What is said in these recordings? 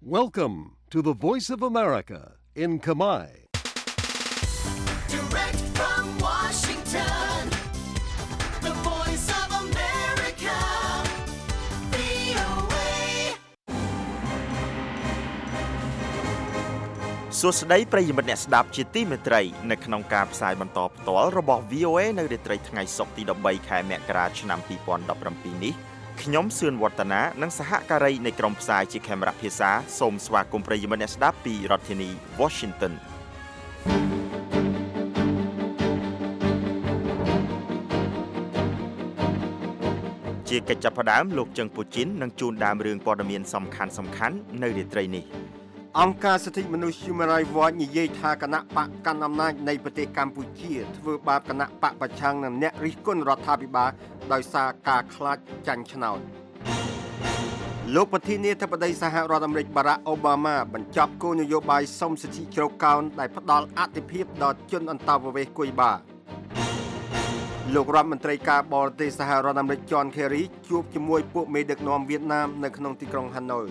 Welcome to the Voice of America in Khmer. Direct from Washington, the Voice of America, VOA. សួស្តីប្រិយមិត្តអ្នកស្ដាប់ជាទីមេត្រីនៅក្នុងការផ្សាយបន្តផ្ទាល់របស់ VOA នៅរាត្រីថ្ងៃសុក្រទី13ខែមករាឆ្នាំ2017នេះខ្ញុំសឿនវឌ្ឍនានិងសហការីនៃក្រុមផ្សាយជាខេមរៈភាសាសូមស្វាគមន៍ប្រិយមិត្តអ្នកស្ដាប់ពីរដ្ឋធានី Washington ជាកិច្ចចាប់ផ្ដើមលោកជឹងពូជីននឹងជួនដើមរឿងព័ត៌មានសំខាន់ៗនៅរាត្រីនេះអង្គការសិទ្ធិមនុស្ស Human Rights Watch និយាយថាគណៈបកកាន់អំណាចនៃប្រទេសកម្ពុជាធ្វើបាបគណៈបកប្រឆាំងនិងអ្នករិះគន់រដ្ឋាភិបាលដោយសារការខ្លាចចាញ់ឆ្នោតលោកប្រធានាធិបតីសហរដ្ឋអាមេរិក Barack Obama បញ្ចប់គោលនយោបាយសុំសិទ្ធិជ្រកកោនដែលផ្ដល់អធិភាពដល់ជនអន្តោប្រវេសន៍គុយបាលោករដ្ឋមន្ត្រីការបរទេសសហរដ្ឋអាមេរិក John Kerry ជួបជាមួយពួកមេដឹកនាំវៀតណាមនៅក្នុងទីក្រុង Hanoi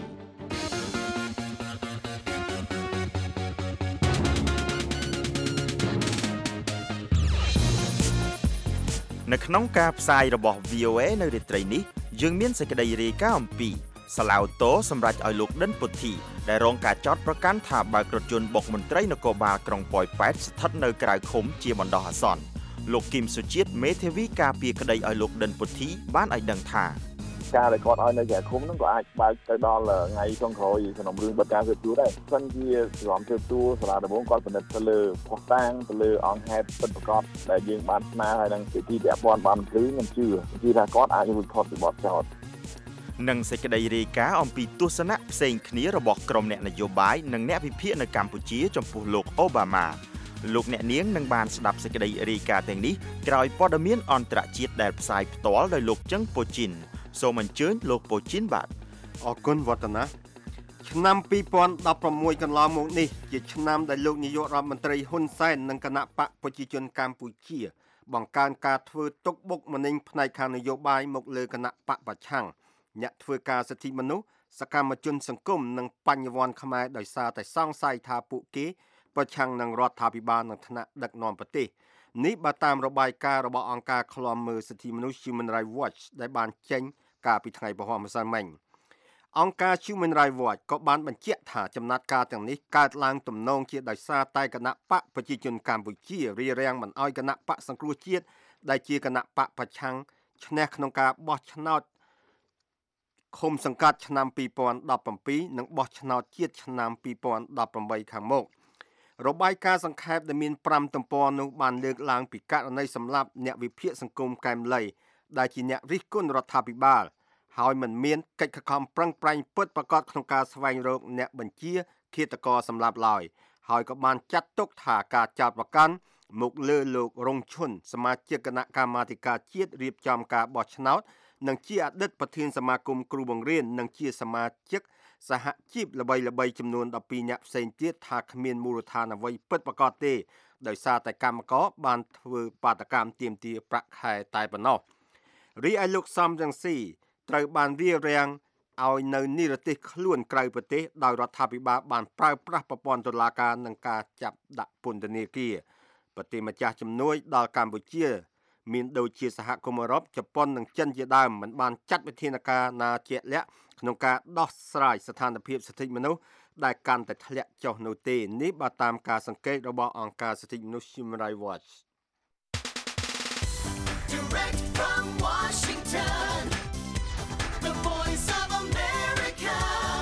នៅក្នុងការផ្សាយរបស់ VOA នៅរាត្រីនេះយើងមានសេចក្តីរាយការណ៍អំពីសាឡាវតូសម្រាប់ឲ្យលោកដិនពុទ្ធីដែលរងការចោទប្រកាន់ថាបើករថយន្តបុកមន្ត្រីនគរបាលក្រុងប៉ោយប៉ែតស្ថិតនៅក្រៅឃុំជាបណ្ដោះអាសន្នលោកគឹមសុជាតិមេធាវីការពារក្តីឲ្យលោកដិនពុទ្ធីបានឲ្យដឹងថាការដែលគាត់ឲ្យនៅក្រៅឃុំហ្នឹងក៏អាចបើកទៅដល់ថ្ងៃចុងក្រោយក្នុងរឿងបទការធ្វើទូដែរសិនជាក្រុមធ្វើទូសាលាដំបងគាត់ពិនិត្យទៅលើផុសតាងទៅលើអង្គហេតុពិតប្រាកដដែលយើងបានស្នើឲ្យនឹងទីពាក់ព័ន្ធបានព្រឺខ្ញុំជឿថាគាត់អាចរួចផុតពីបទចោទនិងសេចក្តីរាយការណ៍អំពីទស្សនៈផ្សេងគ្នារបស់ក្រុមអ្នកនយោបាយនិងអ្នកវិភាគនៅកម្ពុជាចំពោះលោកអូបាម៉ាលោកអ្នកនាងនឹងបានស្ដាប់សេចក្តីរាយការណ៍ទាំងនេះក្រោយព័ត៌មានអន្តរជាតិដែលផ្សាយផ្ទាល់ដោយលោកជឹងពូជីនសូមអញ្ជើញលោកពូជីនបាទអរគុណវឌ្ឍនាឆ្នាំ2016កន្លងមកនេះជាឆ្នាំដែលលោកនាយករដ្ឋមន្ត្រីហ៊ុនសែននិងគណៈបកប្រជាជនកម្ពុជាបង្កើនការធ្វើទុកបុកម្នេញផ្នែកខាងនយោបាយមកលើគណៈបកប្រឆាំងអ្នកធ្វើការសិទ្ធិមនុស្សសកម្មជនសង្គមនិងបញ្ញវន្តខ្មែរដោយសារតែសង្ស័យថាពួកគេប្រឆាំងនឹងរដ្ឋាភិបាលនិងថ្នាក់ដឹកនាំប្រទេសនេះបើតាមរបាយការណ៍របស់អង្គការឃ្លាំមើលសិទ្ធិមនុស្ស Human Rights Watch ដែលបានចេញកាលពីថ្ងៃព្រហស្បតិ៍ម្សិលមិញអង្គការ Human Rights Watch ក៏បានបញ្ជាក់ថាចំណាត់ការទាំងនេះកើតឡើងទំនងជាដោយសារតែគណៈបកប្រជាជនកម្ពុជារារាំងមិនឲ្យគណៈបកសង្គ្រោះជាតិដែលជាគណៈបកប្រឆាំងឈ្នះក្នុងការបោះឆ្នោតឃុំសង្កាត់ឆ្នាំ2017និងបោះឆ្នោតជាតិឆ្នាំ2018ខាងមុខរបាយការណ៍សង្ខេបដែលមាន5ទំព័រនោះបានលើកឡើងពីករណីសម្លាប់អ្នកវិភាគសង្គមកែមលីដែលជាអ្នករិះគន់រដ្ឋាភិបាលហើយមិនមានកិច្ចខិតខំប្រឹងប្រែងពិតប្រាកដក្នុងការស្វែងរកអ្នកបញ្ជាឃាតករសម្លាប់ឡើយហើយក៏បានចាត់ទុកថាការចោទប្រកាន់មកលើលោករងឈុនសមាជិកគណៈកម្មាធិការជាតិរៀបចំការបោះឆ្នោតនិងជាអតីតប្រធានសមាគមគ្រូបង្រៀននិងជាសមាជិកសហជីពល្បីៗចំនួន12នាក់ផ្សេងទៀតថាគ្មានមូលដ្ឋានអ្វីពិតប្រាកដទេដោយសារតែកម្មករបានធ្វើបាតកម្មទាមទារប្រាក់ខែតែប៉ុណ្ណោះរីឯលោកសំរងស៊ីត្រូវបានរារាំងឲ្យនៅនិរទេសខ្លួនក្រៅប្រទេសដោយរដ្ឋាភិបាលបានប្រើប្រាស់ប្រព័ន្ធតុលាការនិងការចាប់ដាក់ពន្ធនាគារប្រទេសម្ចាស់ជំនួយដល់កម្ពុជាមានដូចជាសហគមន៍អឺរ៉ុបជប៉ុននិងចិនជាដើមមិនបានចាត់វិធានការណាជាក់លាក់ក្នុងការដោះស្រាយស្ថានភាពសិទ្ធិមនុស្សដែលកាន់តែធ្លាក់ចុះនោះទេនេះបើតាមការសង្កេតរបស់អង្គការសិទ្ធិមនុស្ស Human Rights Watch Direct from Washington, the Voice of America,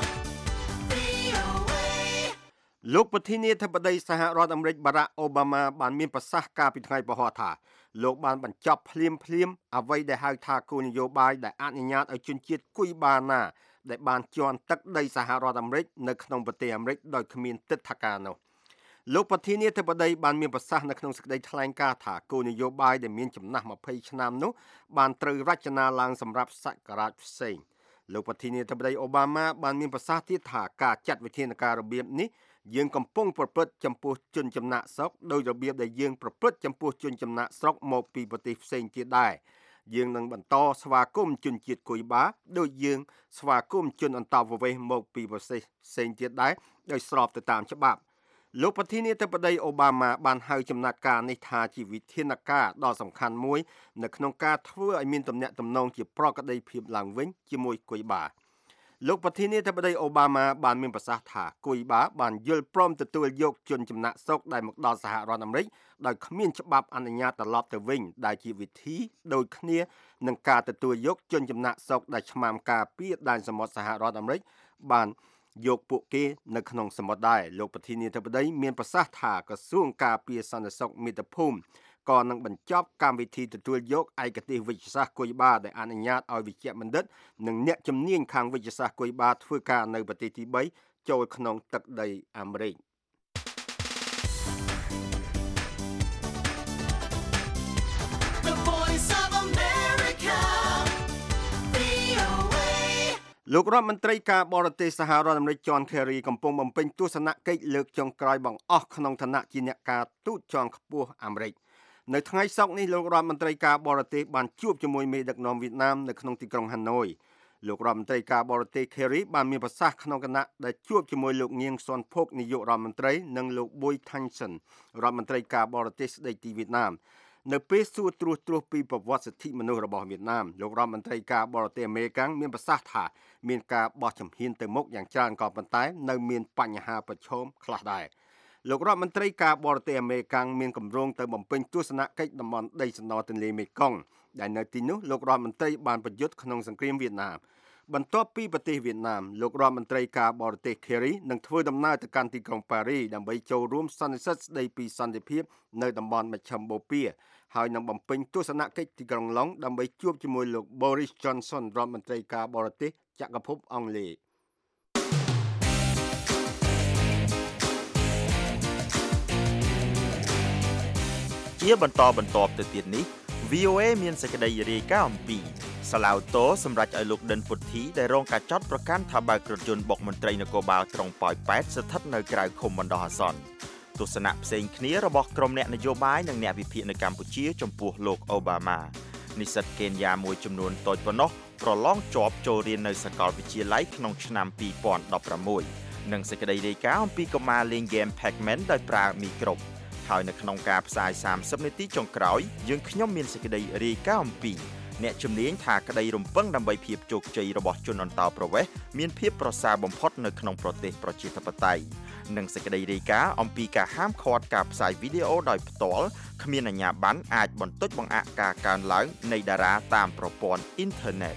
VOA. លោកប្រធានាធិបតីសហរដ្ឋអាមេរិក Barack Obama បានមានប្រសាសន៍កាលពីថ្ងៃពហុថាលោកបានបញ្ចប់ភ្លាមអ្វីដែលហៅថាគោលនយោបាយដែលអនុញ្ញាតឲ្យជនជាតិគុយបាណាដែលបានជន់ទឹកដីសហរដ្ឋអាមេរិកនៅក្នុងប្រទេសអាមេរិកដោយគ្មានទិដ្ឋាការនោះលោកប្រធានាធិបតីបានមានប្រសាសន៍នៅក្នុងសេចក្តីថ្លែងការណ៍ថាគោលនយោបាយដែលមានចំណាស់20ឆ្នាំនោះបានត្រូវរចនាឡើងសម្រាប់សក្ការៈផ្សេងលោកប្រធានាធិបតីអូបាម៉ាបានមានប្រសាសន៍ទៀតថាការចាត់វិធានការរបៀបនេះយើងកំពុងប្រព្រឹត្តចំពោះជនចំណាក់ស្រុកដោយរបៀបដែលយើងប្រព្រឹត្តចំពោះជនចំណាក់ស្រុកមកពីប្រទេសផ្សេងទៀតដែរយើងនឹងបន្តស្វាគមន៍ជនជាតិគុយបាដោយយើងស្វាគមន៍ជនអន្តោប្រវេសន៍មកពីប្រទេសផ្សេងទៀតដែរដោយស្របទៅតាមច្បាប់លោកប្រធានាធិបតីអូបាម៉ាបានហៅចំណាត់ការនេះថាជាវិធានការដ៏សំខាន់មួយនៅក្នុងការធ្វើឲ្យមានទំនាក់ទំនងជាប្រក្រតីភាពឡើងវិញជាមួយគុយបាលោកប្រធានាធិបតីអូបាម៉ាបានមានប្រសាសន៍ថាគុយបាបានយល់ព្រមទទួលយកជនចំណាក់ស្រុកដែលមកដល់សហរដ្ឋអាមេរិកដោយគ្មានច្បាប់អនុញ្ញាតត្រឡប់ទៅវិញដែលជាវិធីដូចគ្នានឹងការទទួលយកជនចំណាក់ស្រុកដែលឆ្មាំការពារដែនសមុទ្រសហរដ្ឋអាមេរិកបានយកពួកគេនៅក្នុងសមុទ្រដែរលោកប្រធានាធិបតីមានប្រសាសន៍ថាក្រសួងការពារសន្តិសុខមាតុភូមិក៏នឹងបញ្ចប់កម្មវិធីទទួលយកឯកទេសវិទ្យាសាស្ត្រគុយបាដែលអនុញ្ញាតឲ្យវិជ្ជបណ្ឌិតនិងអ្នកជំនាញខាងវិទ្យាសាស្ត្រគុយបាធ្វើការនៅប្រទេសទី3ចូលក្នុងទឹកដីអាមេរិកលោករដ្ឋមន្ត្រីការបរទេសសហរដ្ឋអាមេរិក John Kerry កំពុងបំពេញទស្សនកិច្ចលើកចុងក្រោយបង្អស់ក្នុងឋានៈជាអ្នកការទូតជាន់ខ្ពស់អាមេរិកនៅថ្ងៃសុក្រនេះលោករដ្ឋមន្ត្រីការបរទេសបានជួបជាមួយមេដឹកនាំវៀតណាមនៅក្នុងទីក្រុងហាណូយលោករដ្ឋមន្ត្រីការបរទេស Kerry បានមានប្រសាសន៍ក្នុងគណៈដែលជួបជាមួយលោកងៀងស៊ុនភុកនាយករដ្ឋមន្ត្រីនិងលោក Bui Thanh Son រដ្ឋមន្ត្រីការបរទេសស្ដីទីវៀតណាមនៅពេលសួរត្រួសត្រាសពីប្រវត្តិសិទ្ធិមនុស្សរបស់វៀតណាមលោករដ្ឋមន្ត្រីការបរទេសអាមេរិកមានប្រសាសន៍ថាមានការបោះជំហានទៅមុខយ៉ាងច្រើនក៏ប៉ុន្តែនៅមានបញ្ហាប្រឈមខ្លះដែរលោករដ្ឋមន្ត្រីការបរទេសអាមេរិកមានគម្រោងទៅបំពេញទស្សនកិច្ចតំបន់ដីសណ្ដទន្លេមេគង្គដែលនៅទីនោះលោករដ្ឋមន្ត្រីបានប្រយុទ្ធក្នុងសង្គ្រាមវៀតណាមបន្ទាប់ពីប្រទេសវៀតណាមលោករដ្ឋមន្ត្រីការបរទេស Kerry នឹងធ្វើដំណើរទៅកាន់ទីក្រុងប៉ារីដើម្បីចូលរួមសន្និសីទស្ដីពីសន្តិភាពនៅតំបន់មជ្ឈិមបូព៌ាហើយនឹងបំពេញទស្សនកិច្ចទីក្រុងឡុងដើម្បីជួបជាមួយលោក Boris Johnson រដ្ឋមន្ត្រីការបរទេសចក្រភពអង់គ្លេសជាបន្តបន្ទាប់ទៅទៀតនេះ VOA មានសេចក្តីរាយការណ៍អំពីសាឡាវតូសម្រាប់ឲ្យលោកដិនពុទ្ធីដែលរងការចោទប្រកាន់ថាបើករថយន្តបុកមន្ត្រីនគរបាលក្រុងប៉ោយប៉ែតស្ថិតនៅក្រៅឃុំបណ្ដោះអាសន្នទស្សនៈផ្សេងគ្នារបស់ក្រុមអ្នកនយោបាយនិងអ្នកវិភាគនៅកម្ពុជាចំពោះលោកអូបាម៉ានិស្សិតកេនយ៉ាមួយចំនួនតូចប៉ុណ្ណោះប្រឡងជាប់ចូលរៀននៅសាកលវិទ្យាល័យក្នុងឆ្នាំ2016និងសេចក្តីរាយការណ៍អំពីកុមារលេងហ្គេម Pac-Man ដោយប្រើមីក្រូហើយនៅក្នុងការផ្សាយ30នាទីចុងក្រោយយើងខ្ញុំមានសេចក្តីរាយការណ៍អំពីអ្នកជំនាញថាក្តីរំពឹងដើម្បីភាពជោគជ័យរបស់ជនអន្តោប្រវេសន៍មានភាពប្រសើរបំផុតនៅក្នុងប្រទេសប្រជាធិបតេយ្យនិងសេចក្តីរាយការណ៍អំពីការហាមឃាត់ការផ្សាយវីដេអូដោយផ្ទាល់គ្មានអាជ្ញាប័ណ្ណអាចបន្ទោចបង្អាក់ការកើនឡើងនៃតារាតាមប្រព័ន្ធអ៊ីនធឺណិត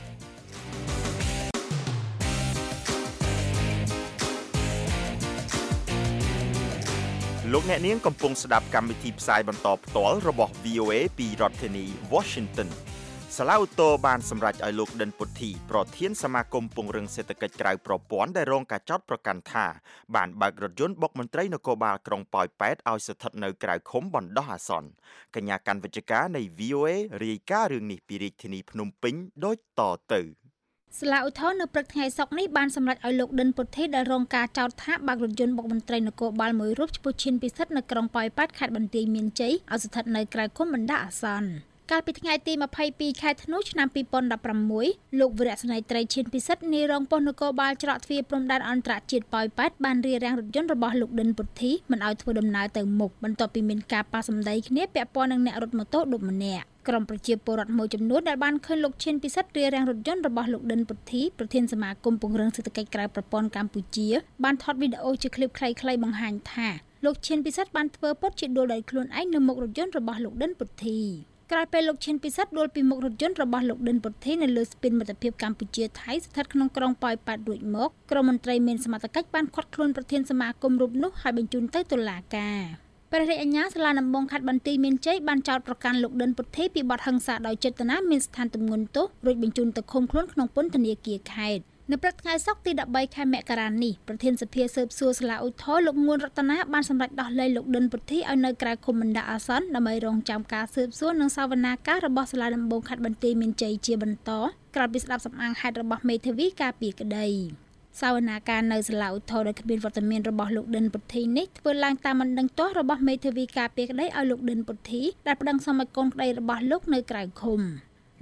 លោកអ្នកនាងកំពុងស្ដាប់កម្មវិធីផ្សាយបន្តផ្ទាល់របស់ VOA ពីរដ្ឋធានី Washington សាឡាវតូបានសម្រេចឲ្យលោកដិនពុទ្ធីប្រធានសមាគមពង្រឹងសេដ្ឋកិច្ចក្រៅប្រព័ន្ធដែលរងការចោទប្រកាន់ថាបានបើករថយន្តបុកមន្ត្រីនគរបាលក្រុងប៉ោយប៉ែតឲ្យស្ថិតនៅក្រៅឃុំបណ្ដោះអាសន្នកញ្ញាកាន់វិជ្ជការនៃ VOA រាយការណ៍រឿងនេះពីរាជធានីភ្នំពេញដូចតទៅសាលាឧទ្ធរណ៍នៅព្រឹកថ្ងៃសុក្រនេះបានសម្រេចឲ្យលោកដិនពុទ្ធីដែលរងការចោទថាបើករថយន្តបុកមន្ត្រីនគរបាលមួយរូបឈ្មោះឈិនពិសិដ្ឋនៅក្រុងប៉ោយប៉ែតខេត្តបន្ទាយមានជ័យឲ្យស្ថិតនៅក្រៅឃុំបណ្ដោះអាសន្នកាលពីថ្ងៃទី22ខែធ្នូឆ្នាំ2016លោកវីរៈស្នេហ៍ត្រីឈិនពិសិដ្ឋនាយរងប៉ុស្តិ៍នគរបាលច្រកទ្វារព្រំដែនអន្តរជាតិប៉ោយប៉ែតបានរារាំងរថយន្តរបស់លោកដិនពុទ្ធីមិនឲ្យធ្វើដំណើរទៅមុខបន្ទាប់ពីមានការប៉ះសម្ដីគ្នាពាក់ព័ន្ធនឹងអ្នករត់ម៉ូតូឌុបម្នាក់ក្រុមប្រជាពលរដ្ឋមួយចំនួនដែលបានឃើញលោកឈិនពិសិដ្ឋរារាំងរថយន្តរបស់លោកដិនពុទ្ធីប្រធានសមាគមពង្រឹងសេដ្ឋកិច្ចក្រៅប្រព័ន្ធកម្ពុជាបានថតវីដេអូជាឃ្លីបខ្លីៗបង្ហាញថាលោកឈិនពិសិដ្ឋបានធ្វើពុតជាដួលដោយខ្លួនឯងនៅមុខរថយន្តរបស់លោកដិនពុទ្ធីក្រោយពេលលោកឈិនពិសិដ្ឋដួលពីមុខរថយន្តរបស់លោកដិនពុទ្ធីនៅលើស្ពានមិត្តភាពកម្ពុជាថៃស្ថិតក្នុងក្រុងប៉ោយប៉ែតរួចមកក្រុមមន្ត្រីមានសមត្ថកិច្ចបានឃាត់ខ្លួនប្រធានសមាគមរូបនោះហើយបញ្ជូនទៅតុលាការព្រះរាជអាជ្ញាសាលាដំបងខេត្តបន្ទាយមានជ័យបានចោទប្រកាន់លោកដិនពុទ្ធីពីបទហិង្សាដោយចេតនាមានស្ថានទម្ងន់ទោសរួចបញ្ជូនទៅឃុំខ្លួនក្នុងពន្ធនាគារខេត្តនៅព្រឹកថ្ងៃសុក្រទី13ខែមករានេះប្រធានសភាស៊ើបសួរសាលាឧទ្ធរលោកងួនរតនាបានសម្រេចដោះលែងលោកដិនពុទ្ធីឲ្យនៅក្រៅឃុំបណ្ដោះអាសន្នដើម្បីរងចាំការស៊ើបសួរនិងសវនាការរបស់សាលាដំបងខេត្តបន្ទាយមានជ័យជាបន្តក្រោយពីស្ដាប់សម្អាងហេតុរបស់មេធាវីការពីក្តីសវនាការនៅសាលាឧទ្ធរដែលគ្មានវត្តមានរបស់លោកដិនពុទ្ធីនេះធ្វើឡើងតាមបណ្ដឹងទាស់របស់មេធាវីការពីក្តីឲ្យលោកដិនពុទ្ធីដែលប្តឹងសុំឲ្យកូនក្តីរបស់លោកនៅក្រៅឃុំ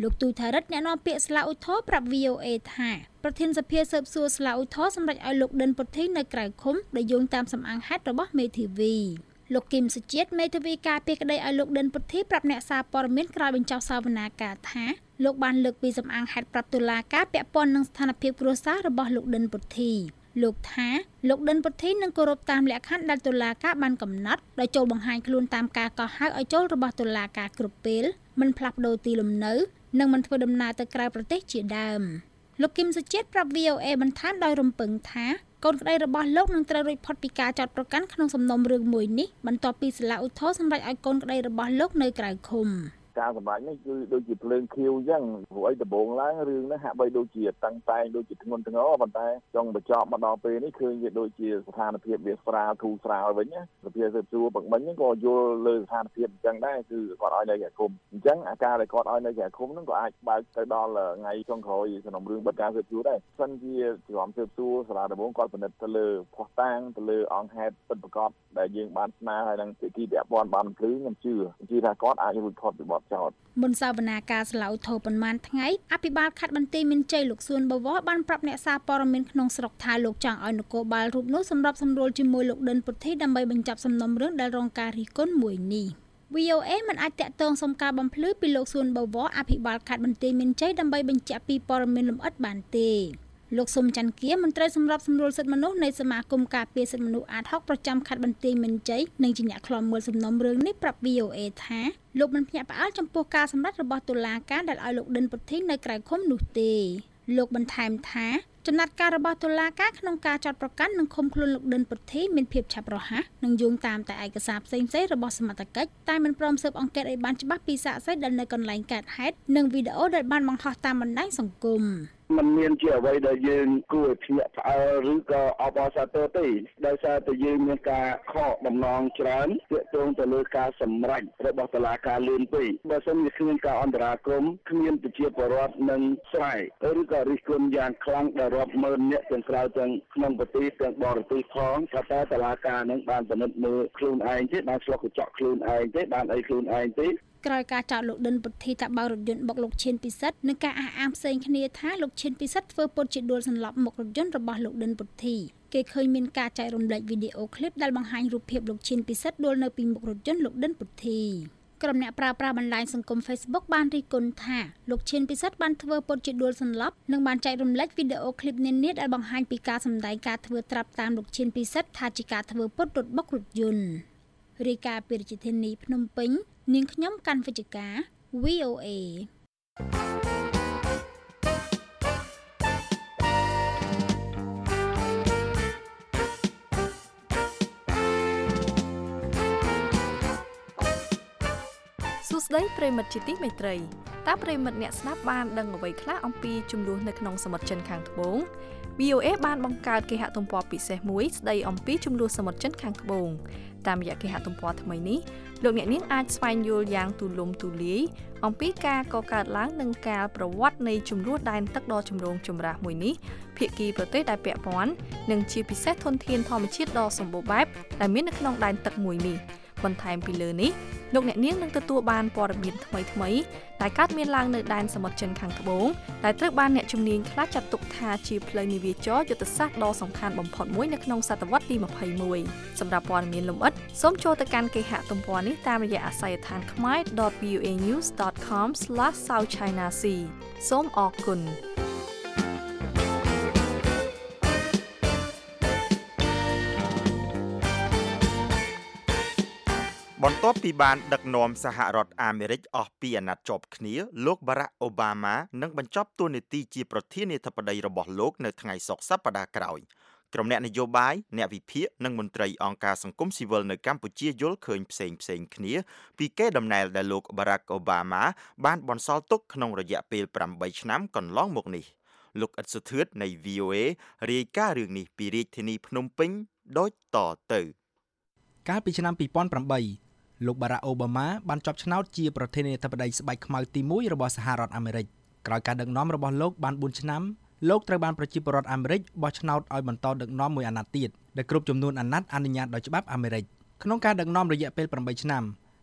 លោកទូថារិទ្ធអ្នកនាំពាក្យស្លាកឧទ្ធរប្រាប់ VOA ថាប្រធានសភាស៊ើបសួរស្លាកឧទ្ធរសម្រេចឲ្យលោកដិនពុទ្ធីនៅក្រៅឃុំដោយយោងតាមសំអាងហេតុរបស់មេធាវីលោកគឹមសុជាតិមេធាវីការពារក្តីឲ្យលោកដិនពុទ្ធីប្រាប់អ្នកសារព័ត៌មានក្រោយបញ្ចប់សវនាការថាលោកបានលើកពីសំអាងហេតុប្រាប់តុលាការពាក់ព័ន្ធនឹងស្ថានភាពគ្រួសាររបស់លោកដិនពុទ្ធីលោកថាលោកដិនពុទ្ធីនឹងគោរពតាមលក្ខខណ្ឌដែលតុលាការបានកំណត់ដោយចូលបង្ហាញខ្លួនតាមការកោះហៅឲ្យចូលរបស់តុលាការគ្រប់ពេលមិនផ្លាស់ប្ដូរទីលំនៅនិងមិនធ្វើដំណើរទៅក្រៅប្រទេសជាដើមលោកគឹមសុជាតិប្រាប់ VOA បន្ថែមដោយរំពឹងថាកូនក្តីរបស់លោកនឹងត្រូវរួចផុតពីការចោទប្រកាន់ក្នុងសំណុំរឿងមួយនេះបន្ទាប់ពីសាលាឧទ្ធរណ៍សម្រេចឲ្យកូនក្តីរបស់លោកនៅក្រៅឃុំការសម្ដែងនេះគឺដូចជាភ្លើងខៀវអញ្ចឹងព្រោះអីដំបូងឡើងរឿងនេះហាក់បីដូចជាតាំងតែងដូចជាធ្ងន់ធ្ងរប៉ុន្តែចង់បញ្ចប់មកដល់ពេលនេះឃើញវាដូចជាស្ថានភាពវាស្រាលធូរស្រាលវិញណាសភាស៊ើបសួរបង្មិញហ្នឹងក៏យល់លើស្ថានភាពអញ្ចឹងដែរគឺគាត់ឲ្យនៅក្រៅឃុំអញ្ចឹងអាការដែលគាត់ឲ្យនៅក្រៅឃុំហ្នឹងក៏អាចបើកទៅដល់ថ្ងៃចុងក្រោយសំណុំរឿងបិទការស៊ើបសួរដែរសិនជាក្រុមស៊ើបសួរសាលាដំបងគាត់ពិនិត្យទៅលើភស្តុតាងទៅលើអង្គហេតុពិតប្រាកដដែលយើងបានស្នើឲ្យនឹងភាគីពាក់ព័ន្ធបានភ្លឺខ្ញុំជឿថាគាត់អាចរួចផុតពីបទចោទមុនសវនាការសាលាឧទ្ធរណ៍ប៉ុន្មានថ្ងៃអភិបាលខេត្តបន្ទាយមានជ័យលោកសួនបវរបានប្រាប់អ្នកសារព័ត៌មានក្នុងស្រុកថាលោកចង់ឲ្យនគរបាលរូបនោះសម្របសម្រួលជាមួយលោកដិនពុទ្ធីដើម្បីបញ្ចប់សំណុំរឿងដែលរងការរិះគន់មួយនេះ VOA មិនអាចតាក់ទងសុំការបំភ្លឺពីលោកសួនបវរអភិបាលខេត្តបន្ទាយមានជ័យដើម្បីបញ្ជាក់ពីព័ត៌មានលម្អិតបានទេលោកសុំច័ន្ទគៀមន្ត្រីសម្របសម្រួលសិទ្ធិមនុស្សនៃសមាគមការពារសិទ្ធិមនុស្សអាត60ប្រចាំខេត្តបន្ទាយមានជ័យនិងជាអ្នកឃ្លាំមើលសំណុំរឿងនេះប្រាប់ VOA ថាលោកមិនភ្ញាក់ផ្អើលចំពោះការសម្រេចរបស់តុលាការដែលឲ្យលោកដិនពុទ្ធីនៅក្រៅឃុំនោះទេលោកបន្ថែមថាចំណាត់ការរបស់តុលាការក្នុងការចោទប្រកាន់និងឃុំខ្លួនលោកដិនពុទ្ធីមានភាពឆាប់រហ័សនិងយោងតាមតែឯកសារផ្សេងៗរបស់សមត្ថកិច្ចតែមិនព្រមស៊ើបអង្កេតឲ្យបានច្បាស់ពីសាក្សីដែលនៅកន្លែងកើតហេតុនិងវីដេអូដែលបានបង្ហោះតាមបណ្ដាញសង្គមมันមានជាអ្វីដែលយើងគួរភ្ញាក់ផ្អើលឬក៏អបអរសាទរទេដោយសារតែយើងមានការខកបំណងច្រើនទាក់ទងទៅលើការសម្រេចរបស់តុលាការលឿនពេកបើសិនជាគ្មានការអន្តរាគមន៍គ្មានប្រជាពលរដ្ឋនឹងស្រែកឬក៏រិះគន់យ៉ាងខ្លាំងដល់រាប់ម៉ឺនអ្នកទាំងក្រៅទាំងក្នុងប្រទេសទាំងបរទេសផងថាតើតុលាការនឹងបានពិនិត្យមើលខ្លួនឯងទេបានឆ្លុះកញ្ចក់ខ្លួនឯងទេបានអីខ្លួនឯងទេក្រោយការចោទលោកដិនពុទ្ធីថាបើករថយន្តបុកលោកឈៀនពិសិដ្ឋនិងការអះអាងផ្សេងគ្នាថាលោកឈៀនពិសិដ្ឋធ្វើពុតជាដួលសន្លប់មុខរថយន្តរបស់លោកដិនពុទ្ធីគេឃើញមានការចែករំលែកវីដេអូឃ្លីបដែលបង្ហាញរូបភាពលោកឈៀនពិសិដ្ឋដួលនៅពីមុខរថយន្តលោកដិនពុទ្ធីក្រុមអ្នកប្រើប្រាស់បណ្ដាញសង្គម Facebook បានរិះគន់ថាលោកឈៀនពិសិដ្ឋបានធ្វើពុតជាដួលសន្លប់និងបានចែករំលែកវីដេអូឃ្លីបនានាដែលបង្ហាញពីការសម្ដែងការធ្វើត្រាប់តាមលោកឈៀនពិសិដ្ឋថាជាការធ្វើពុតរត់បុករថយន្តរាយការណ៍ពីរាជធានីភ្នំពេញនាងខ្ញុំកាន់វិជ្ជការ VOA សួស្តីប្រិមិត្តជាទីមេត្រីតើប្រិមិត្តអ្នកស្ដាប់បានដឹងអ្វីខ្លះអំពីចំនួននៅក្នុងសមុទ្រចិនខាងត្បូង VOA បានបង្កើតគេហទំព័រពិសេសមួយស្ដីអំពីចំនួនសមុទ្រចិនខាងត្បូងតាមរយៈគេហទំព័រថ្មីនេះលោកអ្នកនាងអាចស្វែងយល់យ៉ាងទូលំទូលាយអំពីការកកើតឡើងនិងការប្រវត្តិនៃចំនួនដែនទឹកដ៏ចម្រូងចម្រាសមួយនេះភាគីប្រទេសដែលពាក់ព័ន្ធនិងជាពិសេសធនធានធម្មជាតិដ៏សម្បូរបែបដែលមាននៅក្នុងដែនទឹកមួយនេះបន្ថែមពីលើនេះលោកអ្នកនាងនឹងទទួលបានព័ត៌មានថ្មីៗដែលកើតមានឡើងនៅដែនសមុទ្រចិនខាងត្បូងដែលត្រូវបានអ្នកជំនាញខ្លះចាត់ទុកថាជាផ្លូវនាវាចរយុទ្ធសាស្ត្រដ៏សំខាន់បំផុតមួយនៅក្នុងសតវត្សទី21សម្រាប់ព័ត៌មានលម្អិតសូមចូលទៅកាន់គេហទំព័រនេះតាមរយៈអាស័យដ្ឋាន khmer.voanews.com/southchinasea សូមអរគុណបន្ទាប់ពីបានដឹកនាំសហរដ្ឋអាមេរិកអស់ពីអាណត្តិជាប់គ្នាលោក Barack Obama នឹងបញ្ចប់តួនាទីជាប្រធានាធិបតីរបស់លោកនៅថ្ងៃសុក្រសប្តាហ៍ក្រោយក្រុមអ្នកនយោបាយអ្នកវិភាគនិងមន្ត្រីអង្គការសង្គមស៊ីវិលនៅកម្ពុជាយល់ឃើញផ្សេងៗគ្នាពីកេរដំណែលដែលលោក Barack Obama បានបន្សល់ទុកក្នុងរយៈពេល8ឆ្នាំកន្លងមកនេះលោកអ៊ិតសុធឿននៃ VOA រាយការណ៍រឿងនេះពីរាជធានីភ្នំពេញដូចតទៅកាលពីឆ្នាំ2008លោក Barack Obama បានជាប់ឆ្នោតជាប្រធានាធិបតីស្បែកខ្មៅទី1របស់សហរដ្ឋអាមេរិកក្រោយការដឹកនាំរបស់លោកបាន4ឆ្នាំលោកត្រូវបានប្រជាពលរដ្ឋអាមេរិកបោះឆ្នោតឲ្យបន្តដឹកនាំមួយអាណត្តិទៀតដែលគ្រប់ចំនួនអាណត្តិអនុញ្ញាតដោយច្បាប់អាមេរិកក្នុងការដឹកនាំរយៈពេល8ឆ្នាំ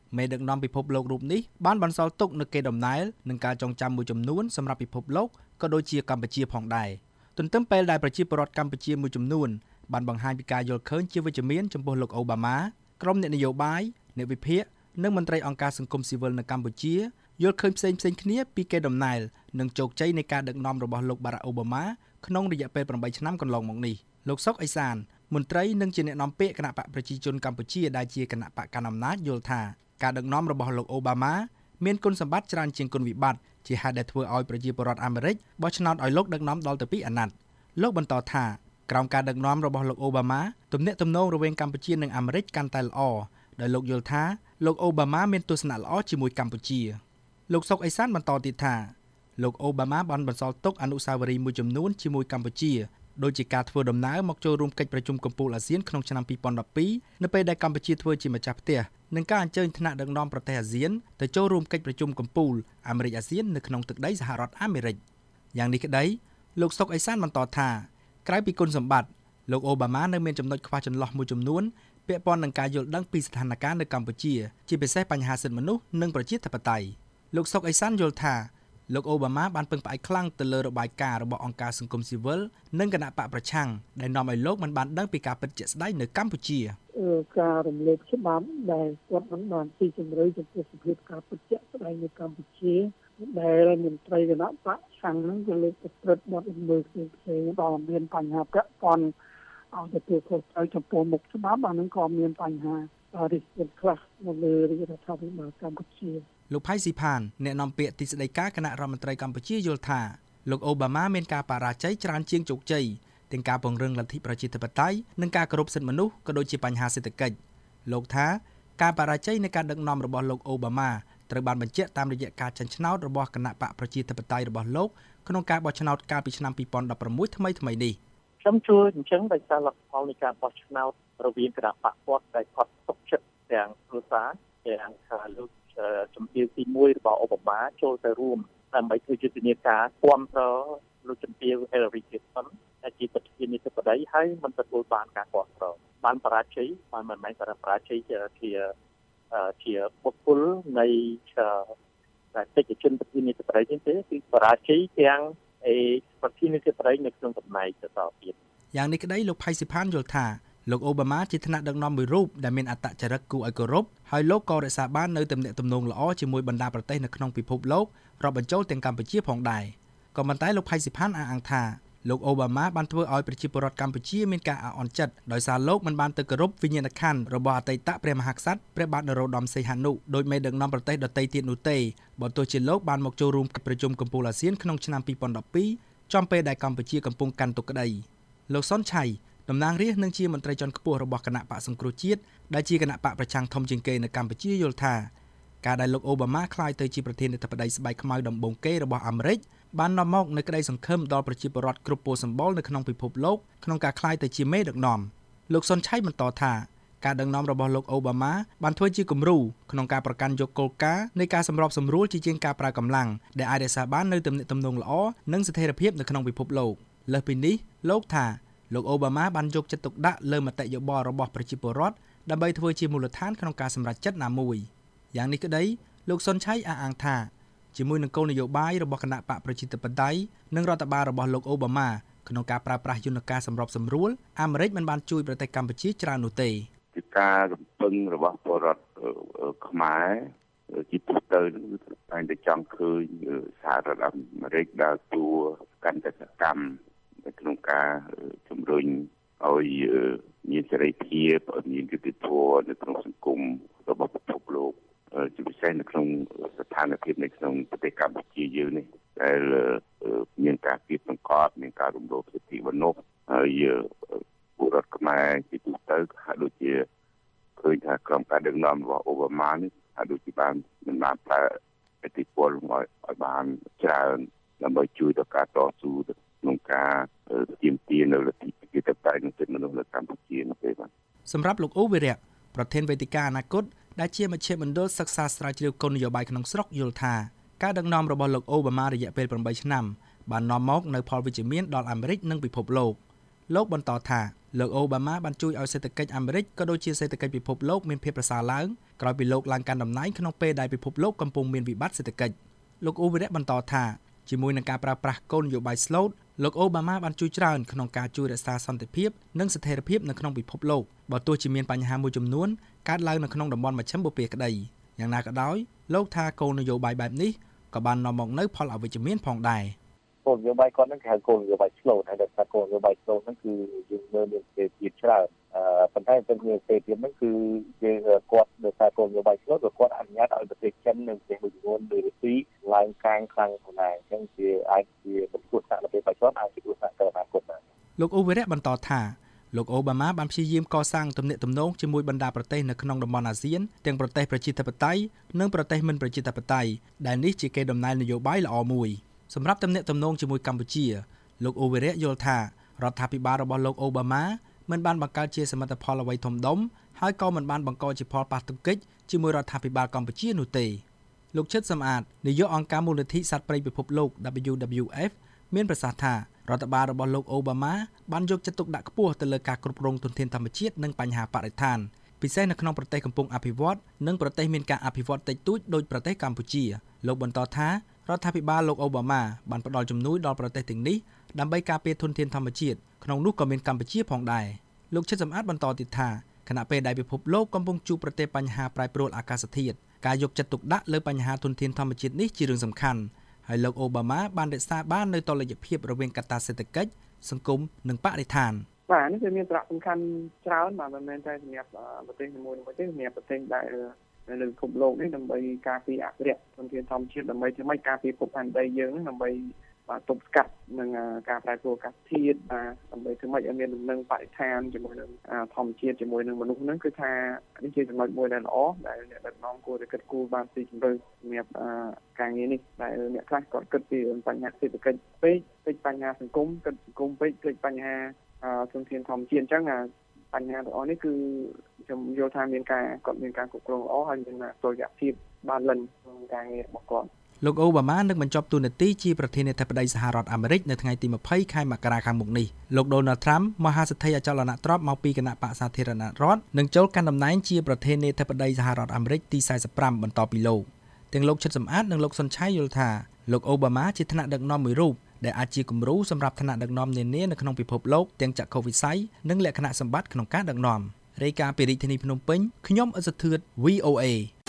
មេដឹកនាំពិភពលោករូបនេះបានបន្សល់ទុកនូវកេរដំណែលនិងការចងចាំមួយចំនួនសម្រាប់ពិភពលោកក៏ដូចជាកម្ពុជាផងដែរទន្ទឹមពេលដែលប្រជាពលរដ្ឋកម្ពុជាមួយចំនួនបានបង្ហាញពីការយល់ឃើញជាវិជ្ជមានចំពោះលោកអូបាម៉ាក្រុមអ្នកនយោបាយអ្នកវិភាគនិងមន្ត្រីអង្គការសង្គមស៊ីវិលនៅកម្ពុជាយល់ឃើញផ្សេងៗគ្នាពីកេរដំណែលនិងជោគជ័យនៃការដឹកនាំរបស់លោកបារ៉ាក់អូបាម៉ាក្នុងរយៈពេល8ឆ្នាំកន្លងមកនេះលោកសុកអេសានមន្ត្រីនិងជាអ្នកនាំពាក្យគណៈបកប្រជាជនកម្ពុជាដែលជាគណៈបកកណ្ដាលអំណាចយល់ថាការដឹកនាំរបស់លោកអូបាម៉ាមានគុណសម្បត្តិច្រើនជាងគុណវិបត្តិជាហេតុដែលធ្វើឲ្យប្រជាពលរដ្ឋអាមេរិកបោះឆ្នោតឲ្យលោកដឹកនាំដល់ទៅ2អាណត្តិលោកបន្តថាក្រោមការដឹកនាំរបស់លោកអូបាម៉ាទំនាក់ទំនងរវាងកម្ពុជានិងអាមេរិកកាន់តែល្អដោយលោកយល់ថាលោកអូបាម៉ាមានទស្សនៈល្អជាមួយកម្ពុជាលោកសុកអេសានបន្តទៀតថាលោកអូបាម៉ាបានបន្សល់ទុកអនុស្សាវរីយ៍មួយចំនួនជាមួយកម្ពុជាដូចជាការធ្វើដំណើរមកចូលរួមកិច្ចប្រជុំកំពូលអាស៊ានក្នុងឆ្នាំ2012នៅពេលដែលកម្ពុជាធ្វើជាម្ចាស់ផ្ទះនិងការអញ្ជើញថ្នាក់ដឹកនាំប្រទេសអាស៊ានទៅចូលរួមកិច្ចប្រជុំកំពូលអាមេរិកអាស៊ាននៅក្នុងទឹកដីសហរដ្ឋអាមេរិកយ៉ាងនេះក្តីលោកសុកអេសានបន្តថាក្រៅពីគុណសម្បត្តិលោកអូបាម៉ានៅមានចំណុចខ្វះចន្លោះមួយចំនួនពាក់ព័ន្ធនឹងការយល់ដឹងពីស្ថានភាពនៅកម្ពុជាជាពិសេសបញ្ហាសិទ្ធិមនុស្សនិងប្រជាធិបតេយ្យលោកសុកអេសានយល់ថាលោកអូបាម៉ាបានពឹងផ្អែកខ្លាំងទៅលើរបាយការណ៍របស់អង្គការសង្គមស៊ីវិលនិងគណៈបកប្រឆាំងដែលនាំឲ្យលោកមិនបានដឹងពីការពិតជាក់ស្ដែងនៅកម្ពុជាការរំលោភច្បាប់ដែលគាត់មិនបានទីជម្រៅចំពោះសភាពការពិតជាក់ស្ដែងនៅកម្ពុជាដែលមន្ត្រីគណៈបកឆាំងហ្នឹងក៏លើកទៅព្រឹត្តបទល្មើសផ្សេងៗដល់មានបញ្ហាពាក់ព័ន្ធឲ្យទទួលខុសត្រូវចំពោះមុខច្បាប់អានឹងក៏មានបញ្ហារិះគន់ខ្លះនៅលើរដ្ឋាភិបាលកម្ពុជាលោកផៃស៊ីផានអ្នកនាំពាក្យទីស្តីការគណៈរដ្ឋមន្ត្រីកម្ពុជាយល់ថាលោកអូបាម៉ាមានការបរាជ័យច្រើនជាងជោគជ័យទាំងការពង្រឹងលទ្ធិប្រជាធិបតេយ្យនិងការគោរពសិទ្ធិមនុស្សក៏ដូចជាបញ្ហាសេដ្ឋកិច្ចលោកថាការបរាជ័យនៃការដឹកនាំរបស់លោកអូបាម៉ាត្រូវបានបញ្ជាក់តាមរយៈការចាញ់ឆ្នោតរបស់គណៈបកប្រជាធិបតេយ្យរបស់លោកក្នុងការបោះឆ្នោតកាលពីឆ្នាំ2016ថ្មីនេះខ្ញុំជួយអញ្ចឹងដោយសារលទ្ធផលនៃការបោះឆ្នោតរវាងគណៈបកគាត់ដែលគាត់ទុកចិត្តទាំងគ្រួសារទាំងលោកជំទាវទី1របស់អូបាម៉ាចូលទៅរួមដើម្បីធ្វើយុទ្ធនាការគាំទ្រលោកជំទាវ Hillary Clinton ដែលជាប្រធានាធិបតីហើយមិនទទួលបានការគាំទ្របានបរាជ័យបានមិនមែនបរាជ័យជាបុគ្គលនៃតិចជនប្រធានាធិបតីទេគឺបរាជ័យទាំងប្រធានាធិបតីនៅក្នុងតំណែងទៅតទៀតយ៉ាងនេះក្តីលោកផៃស៊ីផានយល់ថាលោកអូបាម៉ាជាថ្នាក់ដឹកនាំមួយរូបដែលមានអត្តចរិតគួរឲ្យគោរពហើយលោកក៏រក្សាបាននូវទំនាក់ទំនងល្អជាមួយបណ្ដាប្រទេសនៅក្នុងពិភពលោករាប់បញ្ចូលទាំងកម្ពុជាផងដែរក៏ប៉ុន្តែលោកផៃស៊ីផានអះអាងថាលោកអូបាម៉ាបានធ្វើឲ្យប្រជាពលរដ្ឋកម្ពុជាមានការអាក់អន់ចិត្តដោយសារលោកមិនបានទៅគោរពវិញ្ញាណក្ខន្ធរបស់អតីតព្រះមហាក្សត្រព្រះបាទនរោត្តមសីហនុដោយមេដឹកនាំប្រទេសដទៃទៀតនោះទេបើទោះជាលោកបានមកចូលរួមកិច្ចប្រជុំកំពូលអាស៊ានក្នុងឆ្នាំ2012ចំពេលដែលកម្ពុជាកំពុងកាន់ទុក្ខក្តីលោកសុនឆៃតំណាងរាស្ត្រនិងជាមន្ត្រីជាន់ខ្ពស់របស់គណៈបកសង្គ្រោះជាតិដែលជាគណៈបកប្រឆាំងធំជាងគេនៅកម្ពុជាយល់ថាការដែលលោកអូបាម៉ាក្លាយទៅជាប្រធានាធិបតីស្បែកខ្មៅដំបូងគេរបស់អាមេរិកបាននាំមកនូវក្តីសង្ឃឹមដល់ប្រជាពលរដ្ឋគ្រប់ពលសម្បល់នៅក្នុងពិភពលោកក្នុងការក្លាយទៅជាមេដឹកនាំលោកសុនឆៃបន្តថាការដឹកនាំរបស់លោកអូបាម៉ាបានធ្វើជាគំរូក្នុងការប្រកាន់យកគោលការណ៍នៃការសម្របសម្រួលជាជាងការប្រើកម្លាំងដែលអាចរក្សាបាននូវទំនាក់ទំនងល្អនិងស្ថិរភាពនៅក្នុងពិភពលោកលើសពីនេះលោកថាលោកអូបាម៉ាបានយកចិត្តទុកដាក់លើមតិយោបល់របស់ប្រជាពលរដ្ឋដើម្បីធ្វើជាមូលដ្ឋានក្នុងការសម្រេចចិត្តណាមួយយ៉ាងនេះក្តីលោកសុនឆៃអះអាងថាជាមួយនឹងគោលនយោបាយរបស់គណៈបកប្រជាធិបតេយ្យនិងរដ្ឋបាលរបស់លោកអូបាម៉ាក្នុងការប្រើប្រាស់យន្តការសម្របសម្រួលអាមេរិកមិនបានជួយប្រទេសកម្ពុជាច្រើននោះទេជាការរំពឹងរបស់ពលរដ្ឋខ្មែរជាទូទៅតែងតែចង់ឃើញសហរដ្ឋអាមេរិកដើរតួកាន់តែសកម្មនៅក្នុងការជំរុញឲ្យមានសេរីភាពមានយុត្តិធម៌នៅក្នុងសង្គមរបស់ពិភពលោកជាពិសេសនៅក្នុងស្ថានភាពនៅក្នុងប្រទេសកម្ពុជាយើងនេះដែលមានការគៀបសង្កត់មានការរំលោភសិទ្ធិមនុស្សហើយពលរដ្ឋខ្មែរជាទូទៅហាក់ដូចជាឃើញថាក្រុមការដឹកនាំរបស់អូបាម៉ានេះហាក់ដូចជាបានមិនបានប្រើឥទ្ធិពលឲ្យបានច្រើនដើម្បីជួយដល់ការតស៊ូក្នុងការទាមទារនៅលទ្ធិប្រជាធិបតេយ្យនិងសិទ្ធិមនុស្សនៅកម្ពុជានោះទេបាទសម្រាប់លោកអូវីរៈប្រធានវេទិកាអនាគតដែលជាមជ្ឈមណ្ឌលសិក្សាស្រាវជ្រាវគោលនយោបាយក្នុងស្រុកយល់ថាការដឹកនាំរបស់លោកអូបាម៉ារយៈពេល8ឆ្នាំបាននាំមកនូវផលវិជ្ជមានដល់អាមេរិកនិងពិភពលោកលោកបន្តថាលោកអូបាម៉ាបានជួយឲ្យសេដ្ឋកិច្ចអាមេរិកក៏ដូចជាសេដ្ឋកិច្ចពិភពលោកមានភាពប្រសើរឡើងក្រោយពីលោកឡើងកាន់តំណែងក្នុងពេលដែលពិភពលោកកំពុងមានវិបត្តិសេដ្ឋកិច្ចលោកអូវីរៈបន្តថាជាមួយនឹងការប្រើប្រាស់គោលនយោបាយ Slot លោកអូបាម៉ាបានជួយច្រើនក្នុងការជួយរក្សាសន្តិភាពនិងស្ថិរភាពនៅក្នុងពិភពលោកបើទោះជាមានបញ្ហាមួយចំនួនកើតឡើងនៅក្នុងតំបន់មជ្ឈិមបូព៌ាក្តីយ៉ាងណាក៏ដោយលោកថាគោលនយោបាយបែបនេះក៏បាននាំមកនូវផលអវិជ្ជមានផងដែរគោលនយោបាយគាត់ហ្នឹងគេហៅគោលនយោបាយ Slot ហើយដែលថាគោលនយោបាយ Slot ហ្នឹងគឺយើងមើលមានសេរីភាពច្រើនប៉ុន្តែពេលមានសេរីភាពហ្នឹងគឺយើងគាត់ដោយសារគោលនយោបាយ Slot គាត់អនុញ្ញាតឲ្យប្រទេសចិននិងប្រទេសមួយចំនួនដូចរុស្ស៊ីឡើងកាងខ្លាំងផងដែរអញ្ចឹងជាអាចជាបន្ទុកសាក់នៅពេលបច្ចុប្បន្នអាចជាគ្រោះថ្នាក់ទៅអនាគតដែរលោកអូវីរៈបន្តថាលោកអូបាម៉ាបានព្យាយាមកសាងទំនាក់ទំនងជាមួយបណ្ដាប្រទេសនៅក្នុងតំបន់អាស៊ានទាំងប្រទេសប្រជាធិបតេយ្យនិងប្រទេសមិនប្រជាធិបតេយ្យដែលនេះជាកេរដំណែលនយោបាយល្អមួយសម្រាប់ទំនាក់ទំនងជាមួយកម្ពុជាលោកអូវីរៈយល់ថារដ្ឋាភិបាលរបស់លោកអូបាម៉ាមិនបានបង្កើតជាសមិទ្ធផលអ្វីធំដុំហើយក៏មិនបានបង្កជាផលប៉ះទង្គិចជាមួយរដ្ឋាភិបាលកម្ពុជានោះទេលោកឈិតសំអាតនាយកអង្គការមូលនិធិសត្វព្រៃពិភពលោក WWF មានប្រសាសន៍ថារដ្ឋបាលរបស់លោកអូបាម៉ាបានយកចិត្តទុកដាក់ខ្ពស់ទៅលើការគ្រប់គ្រងធនធានធម្មជាតិនិងបញ្ហាបរិស្ថានពិសេសនៅក្នុងប្រទេសកំពុងអភិវឌ្ឍនិងប្រទេសមានការអភិវឌ្ឍតិចតួចដូចប្រទេសកម្ពុជាលោកបន្តថារដ្ឋាភិបាលលោកអូបាម៉ាបានផ្តល់ជំនួយដល់ប្រទេសទាំងនេះដើម្បីការពារធនធានធម្មជាតិក្នុងនោះក៏មានកម្ពុជាផងដែរលោកឈិតសំអាតបន្តទៀតថាខណៈពេលដែលពិភពលោកកំពុងជួបប្រទះបញ្ហាប្រែប្រួលអាកាសធាតុការយកចិត្តទុកដាក់លើបញ្ហាធនធានធម្មជាតិនេះជារឿងសំខាន់ហើយលោកអូបាម៉ាបានរក្សាបាននូវតុល្យភាពរវាងកត្តាសេដ្ឋកិច្ចសង្គមនិងបរិស្ថានបាទនេះគឺមានសារៈសំខាន់ច្រើនបាទមិនមែនតែសម្រាប់ប្រទេសមួយៗទេសម្រាប់ប្រទេសដែលនៅពិភពលោកនេះដើម្បីការពារអភិរក្សធនធានធម្មជាតិដើម្បីធ្វើម៉េចការពារភពផែនដីយើងដើម្បីបាទទប់ស្កាត់នឹងការប្រែប្រួលអាកាសធាតុដើម្បីធ្វើម៉េចឲ្យមានដំណឹងបរិស្ថានជាមួយនឹងធម្មជាតិជាមួយនឹងមនុស្សហ្នឹងគឺថានេះជាចំណុចមួយដែលល្អដែលអ្នកដឹកនាំគួរតែគិតគូរបានពីជម្រៅសម្រាប់ការងារនេះដែលអ្នកខ្លះគាត់គិតពីបញ្ហាសេដ្ឋកិច្ចពេកបញ្ហាសង្គមគិតសង្គមពេកបញ្ហាធនធានធម្មជាតិអញ្ចឹងបញ្ហាទាំងអស់នេះគឺខ្ញុំយល់ថាមានការគ្រប់គ្រងល្អហើយមានតុល្យភាពបានលិនក្នុងការងាររបស់គាត់លោកអូបាម៉ានឹងបញ្ចប់តួនាទីជាប្រធានាធិបតីសហរដ្ឋអាមេរិកនៅថ្ងៃទី20ខែមករាខាងមុខនេះលោក Donald Trump មហាសេដ្ឋីអចលនទ្រព្យមកពីគណៈបក្សសាធារណរដ្ឋនឹងចូលកាន់តំណែងជាប្រធានាធិបតីសហរដ្ឋអាមេរិកទី45បន្តពីលោកទាំងលោកឈិតសំអាតនិងលោកសុនឆៃយល់ថាលោកអូបាម៉ាជាថ្នាក់ដឹកនាំមួយរូបដែលអាចជាគំរូសម្រាប់ថ្នាក់ដឹកនាំនានានៅក្នុងពិភពលោកទាំងចក្ខុវិស័យនិងលក្ខណៈសម្បត្តិក្នុងការដឹកនាំរាយការណ៍ពីរាជធានីភ្នំពេញខ្ញុំអ៊ុសធឿត VOA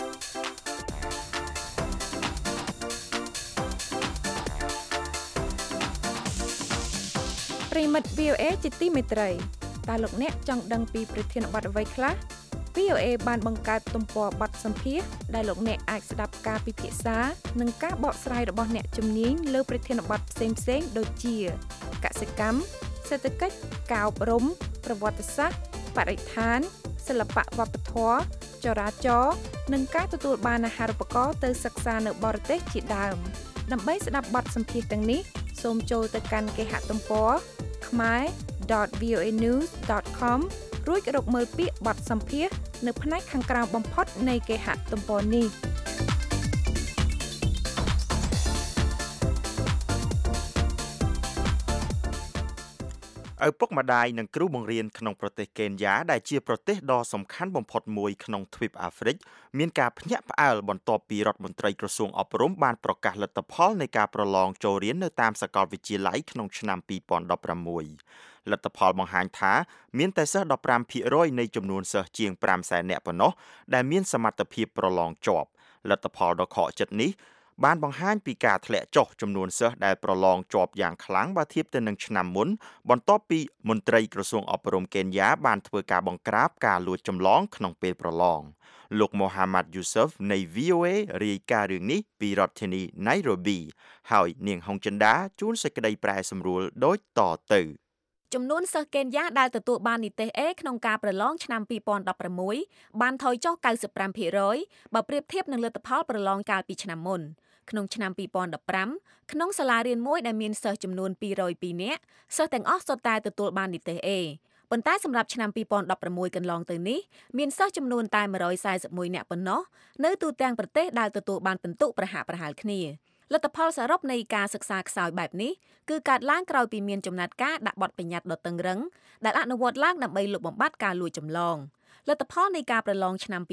ប្រិមិត្ត VOA ជាទីមេត្រីតើលោកអ្នកចង់ដឹងពីប្រធានបទអ្វីខ្លះ VOA បានបង្កើតទំព័របទសម្ភាសន៍ដែលលោកអ្នកអាចស្ដាប់ការពិភាក្សានិងការបកស្រាយរបស់អ្នកជំនាញលើប្រធានបទផ្សេងៗដូចជាកសិកម្មសេដ្ឋកិច្ចការអប់រំប្រវត្តិសាស្ត្របរិស្ថានសិល្បៈវប្បធម៌ចរាចរណ៍និងការទទួលបានអាហារូបករណ៍ទៅសិក្សានៅបរទេសជាដើមដើម្បីស្ដាប់បទសម្ភាសន៍ទាំងនេះសូមចូលទៅកាន់គេហទំព័រ khmer.voanews.com រួចរកមើលពាក្យបទសម្ភាសន៍នៅផ្នែកខាងក្រោមបំផុតនៃគេហទំព័រនេះឪពុកម្ដាយនិងគ្រូបង្រៀនក្នុងប្រទេសកេនយ៉ាដែលជាប្រទេសដ៏សំខាន់បំផុតមួយក្នុងទ្វីបអាហ្វ្រិកមានការភ្ញាក់ផ្អើលបន្ទាប់ពីរដ្ឋមន្ត្រីក្រសួងអប់រំបានប្រកាសលទ្ធផលនៃការប្រឡងចូលរៀននៅតាមសាកលវិទ្យាល័យក្នុងឆ្នាំ2016លទ្ធផលបង្ហាញថាមានតែសិស្ស 15% នៃចំនួនសិស្សជាង 500,000 នាក់ប៉ុណ្ណោះដែលមានសមត្ថភាពប្រឡងជាប់លទ្ធផលដ៏ខកចិត្តនេះបានបង្ហាញពីការធ្លាក់ចុះចំនួនសិស្សដែលប្រឡងជាប់យ៉ាងខ្លាំងបើធៀបទៅនឹងឆ្នាំមុនបន្ទាប់ពីមន្ត្រីក្រសួងអប់រំកេនយ៉ាបានធ្វើការបង្ក្រាបការលួចចម្លងក្នុងពេលប្រឡងលោក Mohammad Yusuf នៃ VOA រាយការណ៍រឿងនេះពីរដ្ឋធានី Nairobi ហើយនាងហុងចិន្តាជួនសេចក្តីប្រែសម្រួលដូចតទៅចំនួនសិស្សកេនយ៉ាដែលទទួលបាននិទេស A ក្នុងការប្រឡងឆ្នាំ2016បានថយចុះ 95% បើប្រៀបធៀបនឹងលទ្ធផលប្រឡងកាលពីឆ្នាំមុនក្នុងឆ្នាំ2015ក្នុងសាលារៀនមួយដែលមានសិស្សចំនួន202នាក់សិស្សទាំងអស់សុទ្ធតែទទួលបាននិទេស A ប៉ុន្តែសម្រាប់ឆ្នាំ2016កន្លងទៅនេះមានសិស្សចំនួនតែ141នាក់ប៉ុណ្ណោះនៅទូទាំងប្រទេសដែលទទួលបានពិន្ទុប្រហាក់ប្រហែលគ្នាលទ្ធផលសរុបនៃការសិក្សាខ្សោយបែបនេះគឺកើតឡើងក្រោយពីមានចំណាត់ការដាក់បទបញ្ញត្តិដ៏តឹងរ៉ឹងដែលអនុវត្តឡើងដើម្បីលុបបំបាត់ការលួចចម្លងលទ្ធផលនៃការប្រឡងឆ្នាំ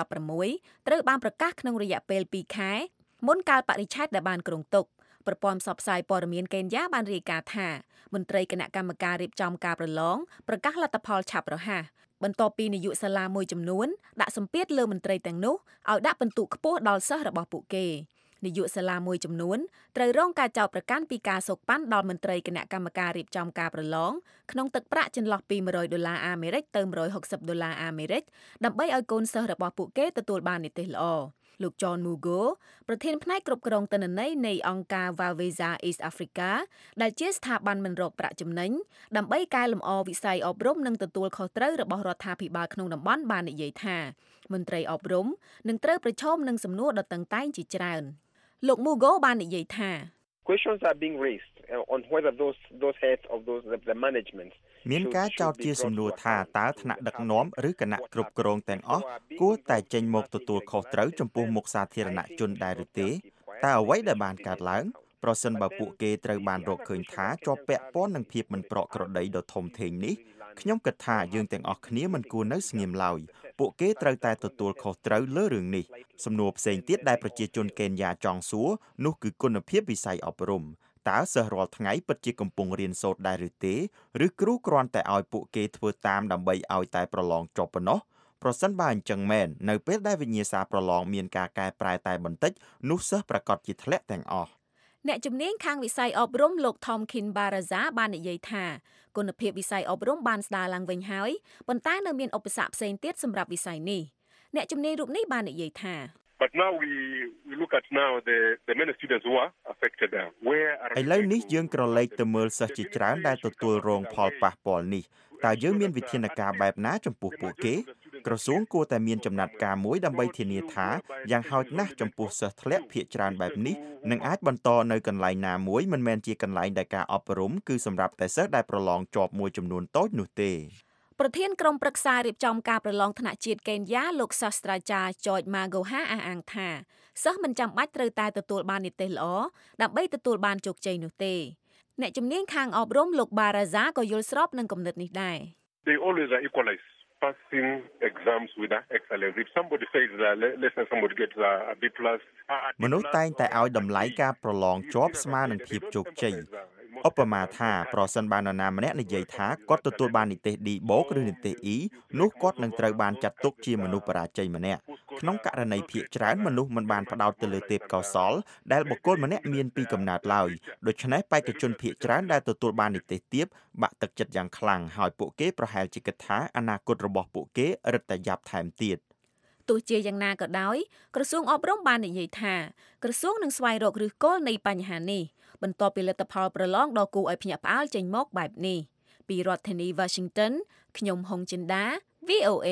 2016ត្រូវបានប្រកាសក្នុងរយៈពេល2ខែមុនកាលបរិច្ឆេទដែលបានគ្រោងទុកប្រព័ន្ធផ្សព្វផ្សាយព័ត៌មានកេនយ៉ាបានរាយការណ៍ថាមន្ត្រីគណៈកម្មការរៀបចំការប្រឡងប្រកាសលទ្ធផលឆាប់រហ័សបន្ទាប់ពីនាយកសាលាមួយចំនួនដាក់សម្ពាធលើមន្ត្រីទាំងនោះឲ្យដាក់ពិន្ទុខ្ពស់ដល់សិស្សរបស់ពួកគេនាយកសាលាមួយចំនួនត្រូវរងការចោទប្រកាន់ពីការសូកប៉ាន់ដល់មន្ត្រីគណៈកម្មការរៀបចំការប្រឡងក្នុងទឹកប្រាក់ចន្លោះពី$100អាមេរិកទៅ$160អាមេរិកដើម្បីឲ្យកូនសិស្សរបស់ពួកគេទទួលបាននិទ្ទេសល្អលោក John Mugo ប្រធានផ្នែកគ្រប់គ្រងទិន្នន័យនៃអង្គការ Valveza East Africa ដែលជាស្ថាប័នមិនរកប្រាក់ចំណេញដើម្បីកែលម្អវិស័យអប់រំនិងទទួលខុសត្រូវរបស់រដ្ឋាភិបាលក្នុងតំបន់បាននិយាយថាមន្ត្រីអប់រំនឹងត្រូវប្រឈមនឹងសំណួរដ៏តឹងតែងជាច្រើនលោក Mugo បាននិយាយថា Questions are being raised on whether those heads of the management មានការចោទជាសំណួរថាតើថ្នាក់ដឹកនាំឬគណៈគ្រប់គ្រងទាំងអស់គួរតែចេញមកទទួលខុសត្រូវចំពោះមុខសាធារណជនដែរឬទេតើអ្វីដែលបានកើតឡើងប្រសិនបើពួកគេត្រូវបានរកឃើញថាជាប់ពាក់ព័ន្ធនឹងភាពមិនប្រក្រតីដ៏ធំធេងនេះខ្ញុំគិតថាយើងទាំងអស់គ្នាមិនគួរនៅស្ងៀមឡើយពួកគេត្រូវតែទទួលខុសត្រូវលើរឿងនេះសំណួរផ្សេងទៀតដែលប្រជាជនកេនយ៉ាចង់សួរនោះគឺគុណភាពវិស័យអប់រំតើសិស្សរាល់ថ្ងៃពិតជាកំពុងរៀនសូត្រដែរឬទេឬគ្រូគ្រាន់តែឲ្យពួកគេធ្វើតាមដើម្បីឲ្យតែប្រឡងចប់ប៉ុណ្ណោះប្រសិនបើអញ្ចឹងមែននៅពេលដែលវិញ្ញាសាប្រឡងមានការកែប្រែតែបន្តិចនោះសិស្សប្រកាសជាធ្លាក់ទាំងអស់អ្នកជំនាញខាងវិស័យអប់រំលោក Tomkin Baraza បាននិយាយថាគុណភាពវិស័យអប់រំបានស្ដារឡើងវិញហើយប៉ុន្តែនៅមានឧបសគ្គផ្សេងទៀតសម្រាប់វិស័យនេះអ្នកជំនាញរូបនេះបាននិយាយថា But now we look at now the many students who are affected where ឥឡូវនេះយើងក្រឡេកទៅមើលសិស្សជាច្រើនដែលទទួលរងផលប៉ះពាល់នេះតើយើងមានវិធានការបែបណាចំពោះពួកគេក្រសួងគួរតែមានចំណាត់ការមួយដើម្បីធានាថាយ៉ាងហោចណាស់ចំពោះសិស្សធ្លាក់ភាគច្រើនបែបនេះនឹងអាចបន្តនៅកន្លែងណាមួយមិនមែនជាកន្លែងដែលការអប់រំគឺសម្រាប់តែសិស្សដែលប្រឡងជាប់មួយចំនួនតូចនោះទេប្រធានក្រុមប្រឹក្សារៀបចំការប្រឡងថ្នាក់ជាតិកេនយ៉ាលោកសាស្ត្រាចារ្យ George Magoha អះអាងថាសិស្សមិនចាំបាច់ត្រូវតែទទួលបាននិទ្ទេសល្អដើម្បីទទួលបានជោគជ័យនោះទេអ្នកជំនាញខាងអប់រំលោក Baraza ក៏យល់ស្របនឹងគំនិតនេះដែរ They always are equalized passing exams with excellence if somebody says that let's say somebody gets a B+ មនុស្សតែងតែឲ្យតម្លៃការប្រឡងជាប់ស្មើនឹងភាពជោគជ័យឧបមាថាប្រសិនបើនរណាម្នាក់និយាយថាគាត់ទទួលបាននិទ្ទេស D+ ឬនិទ្ទេស E នោះគាត់នឹងត្រូវបានចាត់ទុកជាមនុស្សបរាជ័យម្នាក់ក្នុងករណីភាគច្រើនមនុស្សមិនបានផ្ដោតទៅលើទេពកោសល្យដែលបុគ្គលម្នាក់មានពីកំណើតឡើយដូច្នេះបេក្ខជនភាគច្រើនដែលទទួលបាននិទ្ទេសទាបបាក់ទឹកចិត្តយ៉ាងខ្លាំងហើយពួកគេប្រហែលជាគិតថាអនាគតរបស់ពួកគេរឹតតែយ៉ាប់ថែមទៀតទោះជាយ៉ាងណាក៏ដោយក្រសួងអប់រំបាននិយាយថាក្រសួងនឹងស្វែងរកឫសគល់នៃបញ្ហានេះបន្ទាប់ពីលទ្ធផលប្រឡងដ៏គួរឲ្យភ្ញាក់ផ្អើលចេញមកបែបនេះពីរដ្ឋធានី Washington ខ្ញុំហុងចិន្តា VOA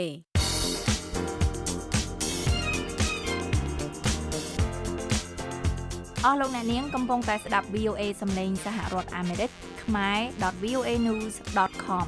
អស់លោកអ្នកនាងកំពុងតែស្ដាប់ VOA សំឡេងសហរដ្ឋអាមេរិកខ្មែរ .voanews.com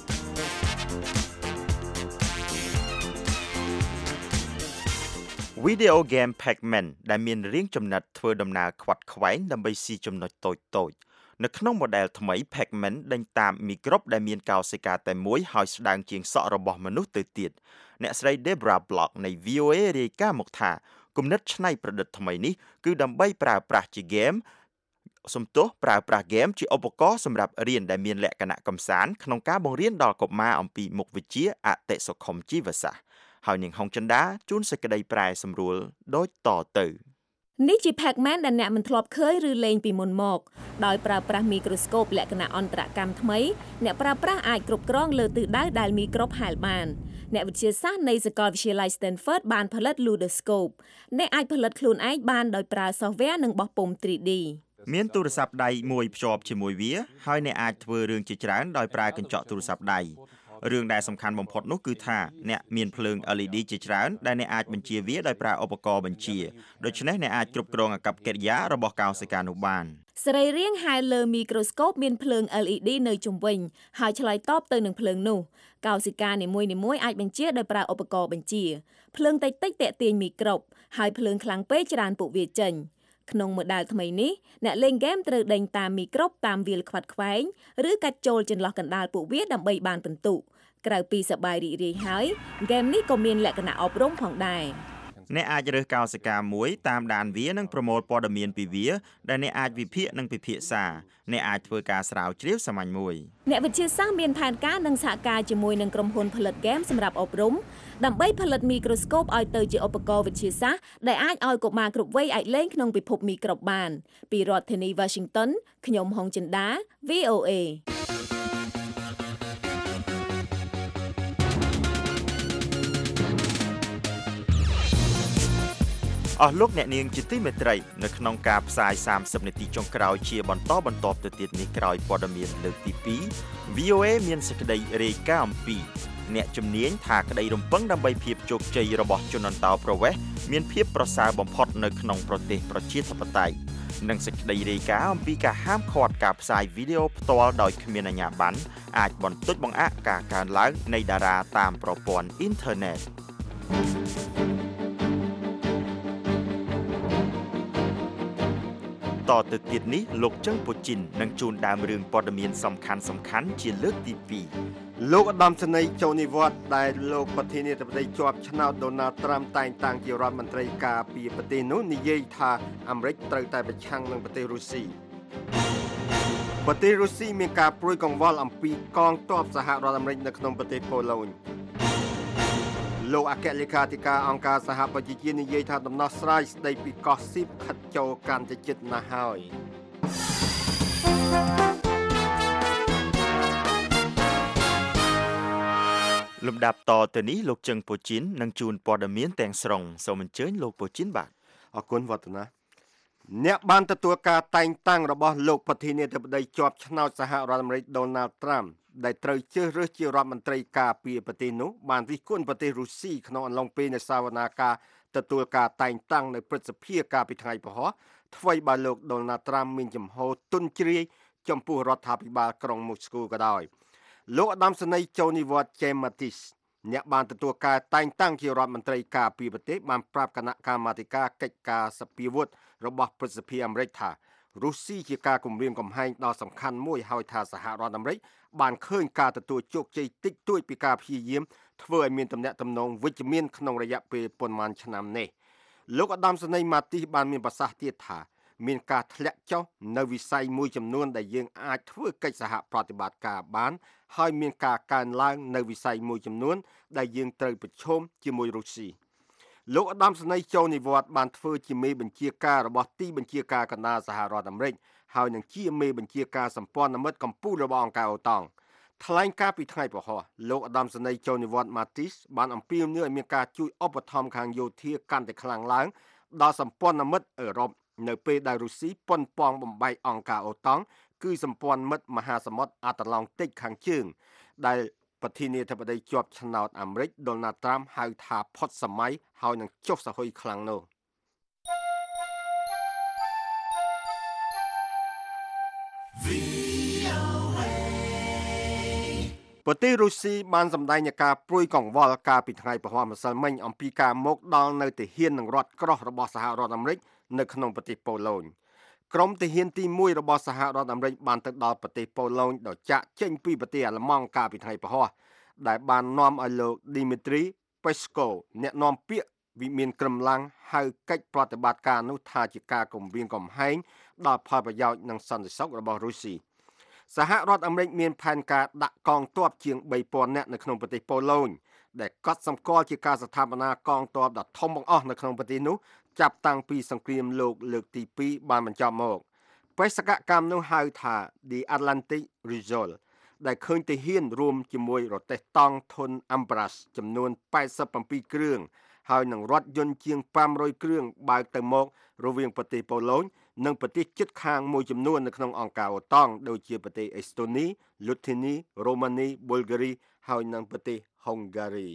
Video game Pac-Man ដែលមានរាងចំណិតធ្វើដំណើរខ្វាត់ខ្វែងដើម្បីស៊ីចំណុចតូចៗនៅក្នុង model ថ្មី Pac-Man ដេញតាមមីក្រូបដែលមានកោសិកាតែមួយហើយស្ដើងជាងសក់របស់មនុស្សទៅទៀតអ្នកស្រី Debra Block នៃ VOA រាយការណ៍មកថាគំនិតច្នៃប្រឌិតថ្មីនេះគឺដើម្បីប្រើប្រាស់ជា game ប្រើប្រាស់ game ជាឧបករណ៍សម្រាប់រៀនដែលមានលក្ខណៈកម្សាន្តក្នុងការបង្រៀនដល់កុមារអំពីមុខវិជ្ជាអតិសុខុមជីវសាស្ត្រហើយនាងហុងចិន្តាជូនសេចក្តីប្រែសម្រួលដូចតទៅនេះជា Pac-Man ដែលអ្នកមិនធ្លាប់ឃើញឬលេងពីមុនមកដោយប្រើប្រាស់មីក្រូស្កូបលក្ខណៈអន្តរកម្មថ្មីអ្នកប្រើប្រាស់អាចគ្រប់គ្រងលើទិសដៅដែលមីក្រូបហែលបានអ្នកវិទ្យាសាស្ត្រនៃសាកលវិទ្យាល័យ Stanford បានផលិត Ludoscope អ្នកអាចផលិតខ្លួនឯងបានដោយប្រើ software និងបោះពុម្ព 3D មានទូរស័ព្ទដៃមួយភ្ជាប់ជាមួយវាហើយអ្នកអាចធ្វើរឿងជាច្រើនដោយប្រើកញ្ចក់ទូរស័ព្ទដៃរឿងដែលសំខាន់បំផុតនោះគឺថាអ្នកមានភ្លើង LED ជាច្រើនដែលអ្នកអាចបញ្ជាវាដោយប្រើឧបករណ៍បញ្ជាដូច្នេះអ្នកអាចគ្រប់គ្រងអាកប្បកិរិយារបស់កោសិកានោះបានសរីរាង្គហែលលើមីក្រូស្កូបមានភ្លើង LED នៅជុំវិញហើយឆ្លើយតបទៅនឹងភ្លើងនោះកោសិកានីមួយៗអាចបញ្ជាដោយប្រើឧបករណ៍បញ្ជាភ្លើងតិចៗទាក់ទាញមីក្រូបហើយភ្លើងខ្លាំងពេកច្រើនពួកវាចេញក្នុងម៉ូដែលថ្មីនេះអ្នកលេងហ្គេមត្រូវដេញតាមមីក្រូបតាមវាលខ្វាត់ខ្វែងឬកាច់ចូលចន្លោះកណ្ដាលពួកវាដើម្បីបានពិន្ទុក្រៅពីសប្បាយរីករាយហើយហ្គេមនេះក៏មានលក្ខណៈអប់រំផងដែរអ្នកអាចរើសកោសិកាមួយតាមដានវានិងប្រមូលព័ត៌មានពីវាដែលអ្នកអាចវិភាគនិងពិភាក្សាអ្នកអាចធ្វើការស្រាវជ្រាវសាមញ្ញមួយអ្នកវិទ្យាសាស្ត្រមានផែនការនឹងសហការជាមួយនឹងក្រុមហ៊ុនផលិតហ្គេមសម្រាប់អប់រំដើម្បីផលិតមីក្រូស្កូបឲ្យទៅជាឧបករណ៍វិទ្យាសាស្ត្រដែលអាចឲ្យកុមារគ្រប់វ័យអាចលេងក្នុងពិភពមីក្រូបបានពីរដ្ឋធានី Washington ខ្ញុំហុងចិន្តា VOA អស់លោកអ្នកនាងជាទីមេត្រីនៅក្នុងការផ្សាយ30នាទីចុងក្រោយជាបន្តទៅទៀតនេះក្រោយព័ត៌មានលើកទី2 VOA មានសេចក្តីរាយការណ៍អំពីអ្នកជំនាញថាក្តីរំពឹងដើម្បីភាពជោគជ័យរបស់ជនអន្តោប្រវេសន៍មានភាពប្រសើរបំផុតនៅក្នុងប្រទេសប្រជាធិបតេយ្យនិងសេចក្តីរាយការណ៍អំពីការហាមឃាត់ការផ្សាយវីដេអូផ្ទាល់ដោយគ្មានអាជ្ញាប័ណ្ណអាចបន្ទោចបង្អាក់ការកើនឡើងនៃតារាតាមប្រព័ន្ធអ៊ីនធឺណិតតទៅទៀតនេះលោកចឹងពូជីននឹងជួនដើមរឿងព័ត៌មានសំខាន់ជាលើកទី2 លោកឧត្តមសេនីយ៍ចូលនិវត្តន៍ដែលលោកប្រធានាធិបតីជាប់ឆ្នោតដូណាល់ត្រាំតែងតាំងជារដ្ឋមន្ត្រីការពារប្រទេសនោះនិយាយថាអាមេរិកត្រូវតែប្រឆាំងនឹងប្រទេសរុស្ស៊ីប្រទេសរុស្ស៊ីមានការព្រួយកង្វល់អំពីកងទ័ពសហរដ្ឋអាមេរិកនៅក្នុងប្រទេសប៉ូឡូញលោកអគ្គលេខាធិការអង្គការសហប្រជាជាតិនិយាយថាដំណោះស្រាយស្ដីពីកោះស៊ីបខិតចូលកាន់តែជិតណាស់ហើយលំដាប់តទៅនេះលោកចឹងពូជីននឹងជួនព័ត៌មានទាំងស្រុងសូមអញ្ជើញលោកពូជីនបាទអរគុណវឌ្ឍនាអ្នកបានទទួលការតែងតាំងរបស់លោកប្រធានាធិបតីជាប់ឆ្នោតសហរដ្ឋអាមេរិកដូណាល់ត្រាំដែលត្រូវជ្រើសរើសជារដ្ឋមន្ត្រីការពារប្រទេសនោះបានរិះគន់ប្រទេសរុស្ស៊ីក្នុងអំឡុងពេលនៃសវនាការទទួលការតែងតាំងនៅព្រឹទ្ធសភាកាលពីថ្ងៃពហុថ្មីបើលោកដូណាល់ត្រាំមានចំហទុនជ្រាយចំពោះរដ្ឋាភិបាលក្រុងមូស្គូក៏ដោយលោកឧត្តមសេនីយ៍ចូលនិវត្តន៍ James Mattis អ្នកបានទទួលការតែងតាំងជារដ្ឋមន្ត្រីការពារប្រទេសបានប្រាប់គណៈកម្មាធិការកិច្ចការសភាវុធរបស់ព្រឹទ្ធសភាអាមេរិកថារុស្ស៊ីជាការគំរាមកំហែងដ៏សំខាន់មួយហើយថាសហរដ្ឋអាមេរិកបានឃើញការទទួលជោគជ័យតិចតួចពីការព្យាយាមធ្វើឲ្យមានទំនាក់ទំនងវិជ្ជមានក្នុងរយៈពេលប៉ុន្មានឆ្នាំនេះលោកឧត្តមសេនីយ៍ Mattis បានមានប្រសាសន៍ទៀតថាមានការធ្លាក់ចុះនៅវិស័យមួយចំនួនដែលយើងអាចធ្វើកិច្ចសហប្រតិបត្តិការបានហើយមានការកើនឡើងនៅវិស័យមួយចំនួនដែលយើងត្រូវប្រឈមជាមួយរុស្ស៊ីលោកឧត្តមសេនីយ៍ចូលនិវត្តន៍បានធ្វើជាមេបញ្ជាការរបស់ទីបញ្ជាការកណ្ដាលសហរដ្ឋអាមេរិកហើយនឹងជាមេបញ្ជាការសម្ព័ន្ធមិត្តកម្ពុជារបស់អង្គការអូតង់ថ្លែងការពីថ្ងៃពហុលោកឧត្តមសេនីយ៍ចូលនិវត្តន៍ Mattis បានអំពាវនាវឲ្យមានការជួយឧបត្ថម្ភខាងយោធាកាន់តែខ្លាំងឡើងដល់សម្ព័ន្ធមិត្តអឺរ៉ុបនៅពេលដែលរុស្ស៊ីប៉ុនប៉ងបំបែកអង្គការអូតង់គឺសម្ព័ន្ធមិត្តមហាសមុទ្រអាត្លង់តិកខាងជើងដែលប្រធានាធិបតីជាប់ឆ្នោតអាមេរិកដូណាល់ត្រាំហៅថាផុតសម័យហើយនឹងចុះសហុយខ្លាំងនោះប្រទេសរុស្ស៊ីបានសម្ដែងការព្រួយកង្វល់កាលពីថ្ងៃពហុម្សិលមិញអំពីការមកដល់នៅទាហាននិងរដ្ឋក្រោះរបស់សហរដ្ឋអាមេរិកនៅក្នុងប្រទេសប៉ូឡូញក្រុមទាហានទី1របស់សហរដ្ឋអាមេរិកបានទៅដល់ប្រទេសប៉ូឡូញដោយចាក់ចេញពីប្រទេសអាល្លឺម៉ង់កាលពីថ្ងៃពហុដែលបាននាំឲ្យលោក Dmitry Peskov អ្នកនាំពាក្យវិមានក្រមឡាំងហៅកិច្ចប្រតិបត្តិការនោះថាជាការគំរាមកំហែងដល់ផលប្រយោជន៍និងសន្តិសុខរបស់រុស្ស៊ីសហរដ្ឋអាមេរិកមានផែនការដាក់កងទ័ពជាង 3000 នាក់នៅក្នុងប្រទេសប៉ូឡូញដែលកត់សម្គាល់ជាការស្ថាបនាកងទ័ពដ៏ធំបង្អស់នៅក្នុងប្រទេសនោះចាប់តាំងពីសង្គ្រាមលោកលើកទី2បានបញ្ចប់មកបេសកកម្មនោះហៅថា The Atlantic Resolve ដែលឃើញទាហានរួមជាមួយរទេះតង់ធុន Ambras ចំនួន87គ្រឿងហើយនឹងរថយន្តជាង500គ្រឿងបើកទៅមករវាងប្រទេសប៉ូឡូញនិងប្រទេសជិតខាងមួយចំនួននៅក្នុងអង្គការអូតង់ដូចជាប្រទេសអេស្តូនី លូធីនី រូម៉ានី ប៊ុលហ្គារីហើយនិងប្រទេសហុងហ្គារី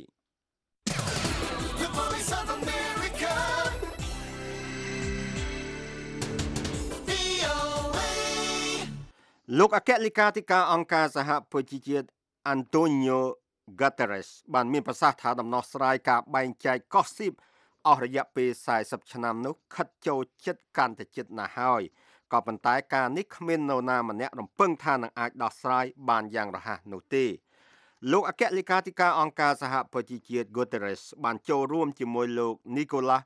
លោកអគ្គលេខាធិការអង្គការសហប្រជាជាតិ Antonio Guterres បានមានប្រសាសន៍ថាដំណោះស្រាយការបែងចែកកោះស៊ីបអស់រយៈពេល40ឆ្នាំនោះខិតចូលចិត្តកាន់តែចិត្តណាស់ហើយក៏ប៉ុន្តែការនេះគ្មាននរណាម្នាក់រំពឹងថានឹងអាចដោះស្រាយបានយ៉ាងរហ័សនោះទេលោកអគ្គលេខាធិការអង្គការសហប្រជាជាតិ Guterres បានចូលរួមជាមួយលោក Nicolas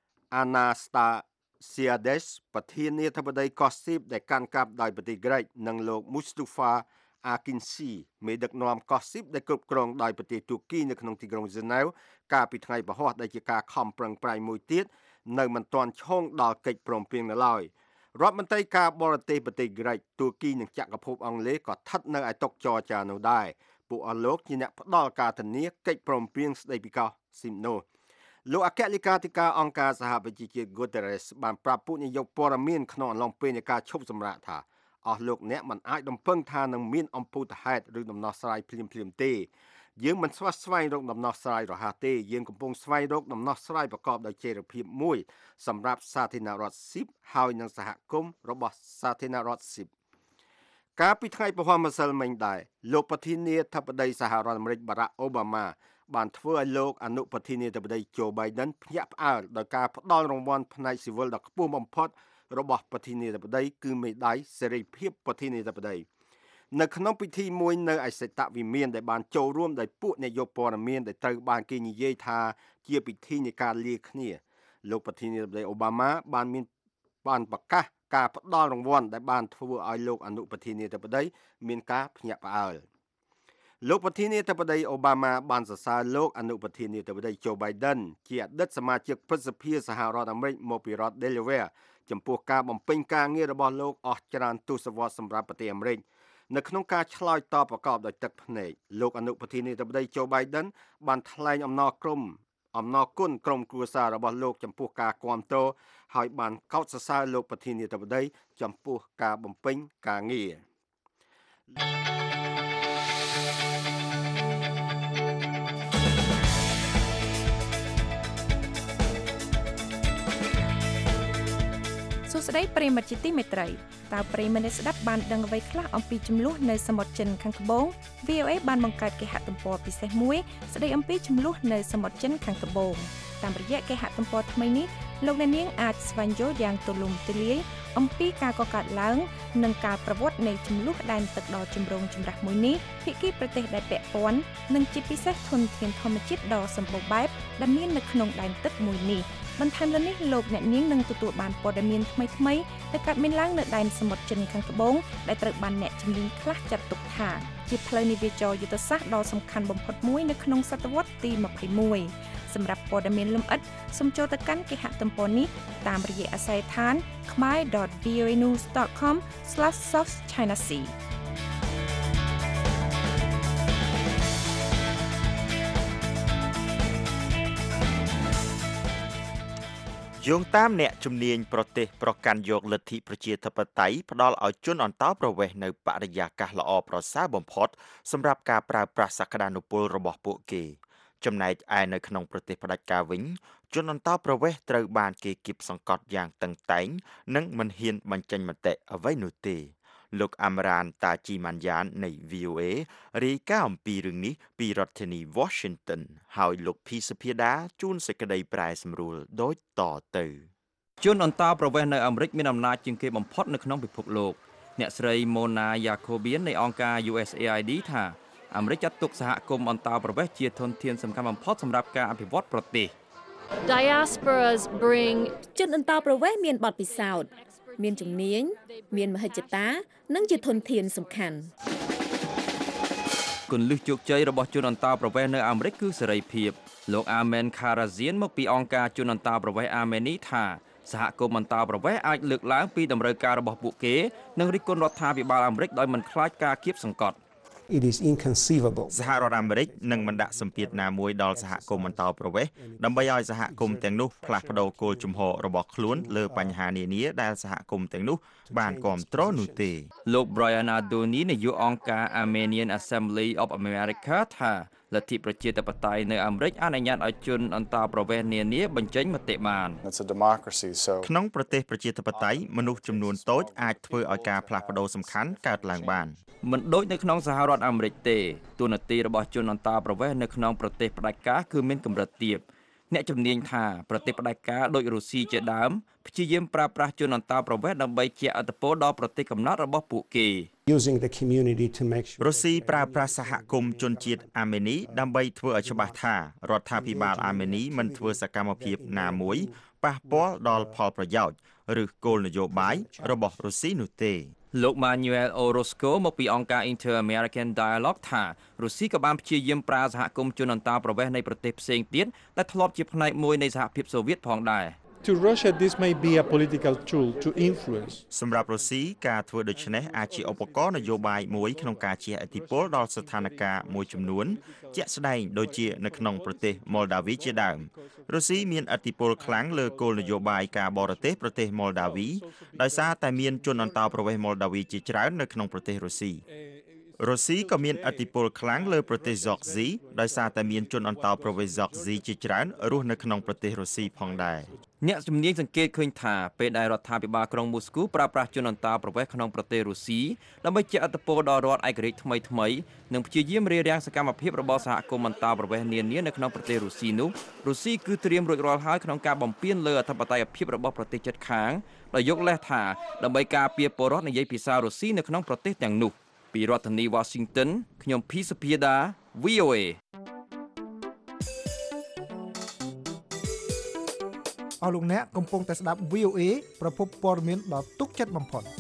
Anastasiades ប្រធានាធិបតីកោះស៊ីបដែលកាន់កាប់ដោយប្រទេសក្រិកនិងលោក Mustafa Akinci មេដឹកនាំកោះស៊ីបដែលគ្រប់គ្រងដោយប្រទេសទួរគីនៅក្នុងទីក្រុងហ្សឺណែវកាលពីថ្ងៃពហុដែលជាការខំប្រឹងប្រែងមួយទៀតនៅមិនទាន់ឈោងដល់កិច្ចព្រមព្រៀងនៅឡើយរដ្ឋមន្ត្រីការបរទេសប្រទេសក្រិកទួរគីនិងចក្រភពអង់គ្លេសក៏ស្ថិតនៅឯតុចរចានោះដែរពួកអស់លោកជាអ្នកផ្ដល់ការធានាកិច្ចព្រមព្រៀងស្ដីពីកោះស៊ីបនោះលោកអគ្គលេខាធិការអង្គការសហប្រជាជាតិ Guterres បានប្រាប់ពួកនាយកព័ត៌មានក្នុងអំឡុងពេលនៃការឈប់សម្រាកថាអស់លោកអ្នកមិនអាចរំពឹងថានឹងមានអំពូតហេតុឬដំណោះស្រាយភ្លាមៗទេយើងមិនស្វែងរកដំណោះស្រាយរហ័សទេយើងកំពុងស្វែងរកដំណោះស្រាយប្រកបដោយចីរភាពមួយសម្រាប់សាធារណរដ្ឋស៊ីបហើយនិងសហគមន៍របស់សាធារណរដ្ឋស៊ីបកាលពីថ្ងៃពហុម្សិលមិញដែរលោកប្រធានាធិបតីសហរដ្ឋអាមេរិក Barack Obama បានធ្វើឲ្យលោកអនុប្រធានាធិបតី Joe Biden ភ្ញាក់ផ្អើលដោយការផ្ដល់រង្វាន់ផ្នែកស៊ីវិលដ៏ខ្ពស់បំផុតរបស់ប្រធានាធិបតីគឺមេដាយសេរីភាពប្រធានាធិបតីនៅក្នុងពិធីមួយនៅឯសេតវិមានដែលបានចូលរួមដោយពួកនាយកព័ត៌មានដែលត្រូវបានគេនិយាយថាជាពិធីនៃការលាគ្នាលោកប្រធានាធិបតីអូបាម៉ាបានប្រកាសការផ្ដល់រង្វាន់ដែលបានធ្វើឲ្យលោកអនុប្រធានាធិបតីមានការភ្ញាក់ផ្អើលលោកប្រធានាធិបតីអូបាម៉ាបានសរសើរលោកអនុប្រធានាធិបតី Joe Biden ជាអតីតសមាជិកព្រឹទ្ធសភាសហរដ្ឋអាមេរិកមកពីរដ្ឋ Delaware ចំពោះការបំពេញការងាររបស់លោកអស់ច្រើនទសវត្សរ៍សម្រាប់ប្រទេសអាមេរិកនៅក្នុងការឆ្លើយតបប្រកបដោយទឹកភ្នែកលោកអនុប្រធានាធិបតី Joe Biden បានថ្លែងអំណរគុណក្រុមគ្រួសាររបស់លោកចំពោះការគាំទ្រហើយបានកោតសរសើរលោកប្រធានាធិបតីចំពោះការបំពេញការងារសួស្តីប្រិយមិត្តជាទីមេត្រីតើប្រិយមិត្តស្ដាប់បានដឹងអ្វីខ្លះអំពីចំនួននៅសមុទ្រចិនខាងត្បូង VOA បានបង្កើតគេហទំព័រពិសេសមួយស្ដីអំពីចំនួននៅសមុទ្រចិនខាងត្បូងតាមរយៈគេហទំព័រថ្មីនេះលោកអ្នកនាងអាចស្វែងយល់យ៉ាងទូលំទូលាយអំពីការកកើតឡើងនិងការប្រវត្តិនៃចំនួនដែនទឹកដ៏ចម្រូងចម្រាសមួយនេះភាគីប្រទេសដែលពាក់ព័ន្ធនិងជាពិសេសធនធានធម្មជាតិដ៏សម្បូរបែបដែលមាននៅក្នុងដែនទឹកមួយនេះបន្ថែមលើនេះលោកអ្នកនាងនឹងទទួលបានព័ត៌មានថ្មីៗដែលកើតមានឡើងនៅដែនសមុទ្រចិនខាងត្បូងដែលត្រូវបានអ្នកជំនាញខ្លះចាត់ទុកថាជាផ្លូវនាវាចរយុទ្ធសាស្ត្រដ៏សំខាន់បំផុតមួយនៅក្នុងសតវត្សទី21សម្រាប់ព័ត៌មានលម្អិតសូមចូលទៅកាន់គេហទំព័រនេះតាមរយៈអាស័យដ្ឋាន khmer.voanews.com/southchinasea យោងតាមអ្នកជំនាញប្រទេសប្រកាន់យកលទ្ធិប្រជាធិបតេយ្យផ្ដល់ឲ្យជនអន្តោប្រវេសន៍នៅបរិយាកាសល្អប្រសើរបំផុតសម្រាប់ការប្រើប្រាស់សក្តានុពលរបស់ពួកគេចំណែកឯនៅក្នុងប្រទេសផ្ដាច់ការវិញជនអន្តោប្រវេសន៍ត្រូវបានគេគៀបសង្កត់យ៉ាងតឹងតែងនិងមិនហ៊ានបញ្ចេញមតិអ្វីនោះទេលោកអាមរ៉ានតាជីម៉ាន់យ៉ាននៃ VOA រាយការណ៍អំពីរឿងនេះពីរដ្ឋធានី Washington ហើយលោកភីសុភាដាជូនសេចក្តីប្រែសម្រួលដូចតទៅជនអន្តោប្រវេសន៍នៅអាមេរិកមានអំណាចជាងគេបំផុតនៅក្នុងពិភពលោកអ្នកស្រី Mona Jacobian នៃអង្គការ USAID ថាអាមេរិកចាត់ទុកសហគមន៍អន្តោប្រវេសន៍ជាធនធានសំខាន់បំផុតសម្រាប់ការអភិវឌ្ឍប្រទេស Diasporas bring ជនអន្តោប្រវេសន៍មានបទពិសោធន៍មានជំនាញមានមហិច្ឆតានិងជាធនធានសំខាន់គន្លឹះជោគជ័យរបស់ជនអន្តោប្រវេសន៍នៅអាមេរិកគឺសេរីភាពលោក Amen Karazian មកពីអង្គការជនអន្តោប្រវេសន៍ Ameni ថាសហគមន៍អន្តោប្រវេសន៍អាចលើកឡើងពីតម្រូវការរបស់ពួកគេនិងរិះគន់រដ្ឋាភិបាលអាមេរិកដោយមិនខ្លាចការគៀបសង្កត់ It is inconceivable សហរដ្ឋអាមេរិកនឹងមិនដាក់សម្ពាធណាមួយដល់សហគមន៍អន្តោប្រវេសន៍ដើម្បីឲ្យសហគមន៍ទាំងនោះផ្លាស់ប្ដូរគោលជំហររបស់ខ្លួនលើបញ្ហានានាដែលសហគមន៍ទាំងនោះបានគាំទ្រនោះទេលោក Brian Adoni នាយកអង្គការ Armenian Assembly of America ថាលទ្ធិប្រជាធិបតេយ្យនៅអាមេរិកអនុញ្ញាតឲ្យជនអន្តោប្រវេសន៍នានាបញ្ចេញមតិបានក្នុងប្រទេសប្រជាធិបតេយ្យមនុស្សចំនួនតូចអាចធ្វើឲ្យការផ្លាស់ប្ដូរសំខាន់កើតឡើងបានមិនដូចនៅក្នុងសហរដ្ឋអាមេរិកទេតួនាទីរបស់ជនអន្តោប្រវេសន៍នៅក្នុងប្រទេសផ្ដាច់ការគឺមានកម្រិតទាបអ្នកជំនាញថាប្រទេសផ្ដាច់ការដូចរុស្ស៊ីជាដើមព្យាយាមប្រើប្រាស់ជនអន្តោប្រវេសន៍ដើម្បីជះឥទ្ធិពលដល់ប្រទេសកំណើតរបស់ពួកគេ using the community to make sure រុស្ស៊ីប្រើប្រាស់សហគមន៍ជនជាតិអាមេនីដើម្បីធ្វើឲ្យច្បាស់ថារដ្ឋាភិបាលអាមេនីមិនធ្វើសកម្មភាពណាមួយប៉ះពាល់ដល់ផលប្រយោជន៍ឬគោលនយោបាយរបស់រុស្ស៊ីនោះទេលោក Manuel Orozco មកពីអង្គការ Inter-American Dialogue ថារុស្ស៊ីក៏បានព្យាយាមប្រើសហគមន៍ជនអន្តោប្រវេសន៍នៃប្រទេសផ្សេងទៀតដែលធ្លាប់ជាផ្នែកមួយនៃសហភាពសូវៀតផងដែរ To Russia this may be a political tool to influence សម្រាប់រុស្ស៊ីការធ្វើដូច្នេះអាចជាឧបករណ៍នយោបាយមួយក្នុងការជះឥទ្ធិពលដល់ស្ថានភាពមួយចំនួនជាក់ស្ដែងដូចជានៅក្នុងប្រទេសម៉ុលដាវីជាដើមរុស្ស៊ីមានឥទ្ធិពលខ្លាំងលើគោលនយោបាយការបរទេសប្រទេសម៉ុលដាវីដោយសារតែមានជនអន្តោប្រវេសន៍ម៉ុលដាវីជាច្រើននៅក្នុងប្រទេសរុស្ស៊ីរុស្ស៊ីក៏មានឥទ្ធិពលខ្លាំងលើប្រទេសហ្សកស៊ីដោយសារតែមានជនអន្តោប្រវេសន៍ហ្សកស៊ីជាច្រើនរស់នៅក្នុងប្រទេសរុស្ស៊ីផងដែរអ្នកជំនាញសង្កេតឃើញថាពេលដែលរដ្ឋាភិបាលក្រុងមូស្គូប្រើប្រាស់ជនអន្តោប្រវេសន៍ក្នុងប្រទេសរុស្ស៊ីដើម្បីជះឥទ្ធិពលដល់រដ្ឋឯករាជ្យថ្មីនិងព្យាយាមរារាំងសកម្មភាពរបស់សហគមន៍អន្តោប្រវេសន៍នានានៅក្នុងប្រទេសរុស្ស៊ីនោះរុស្ស៊ីគឺត្រៀមរួចរាល់ហើយក្នុងការបំពានលើអធិបតេយ្យភាពរបស់ប្រទេសជិតខាងដោយយកលេសថាដើម្បីការពារពលរដ្ឋនិយាយភាសារុស្ស៊ីនៅក្នុងប្រទេសទាំងនោះពីរដ្ឋធានី Washington ខ្ញុំភីសុភាដា VOA អស់លោកអ្នកកំពុងតែស្ដាប់ VOA ប្រភពព័ត៌មានដ៏ទុកចិត្តបំផុត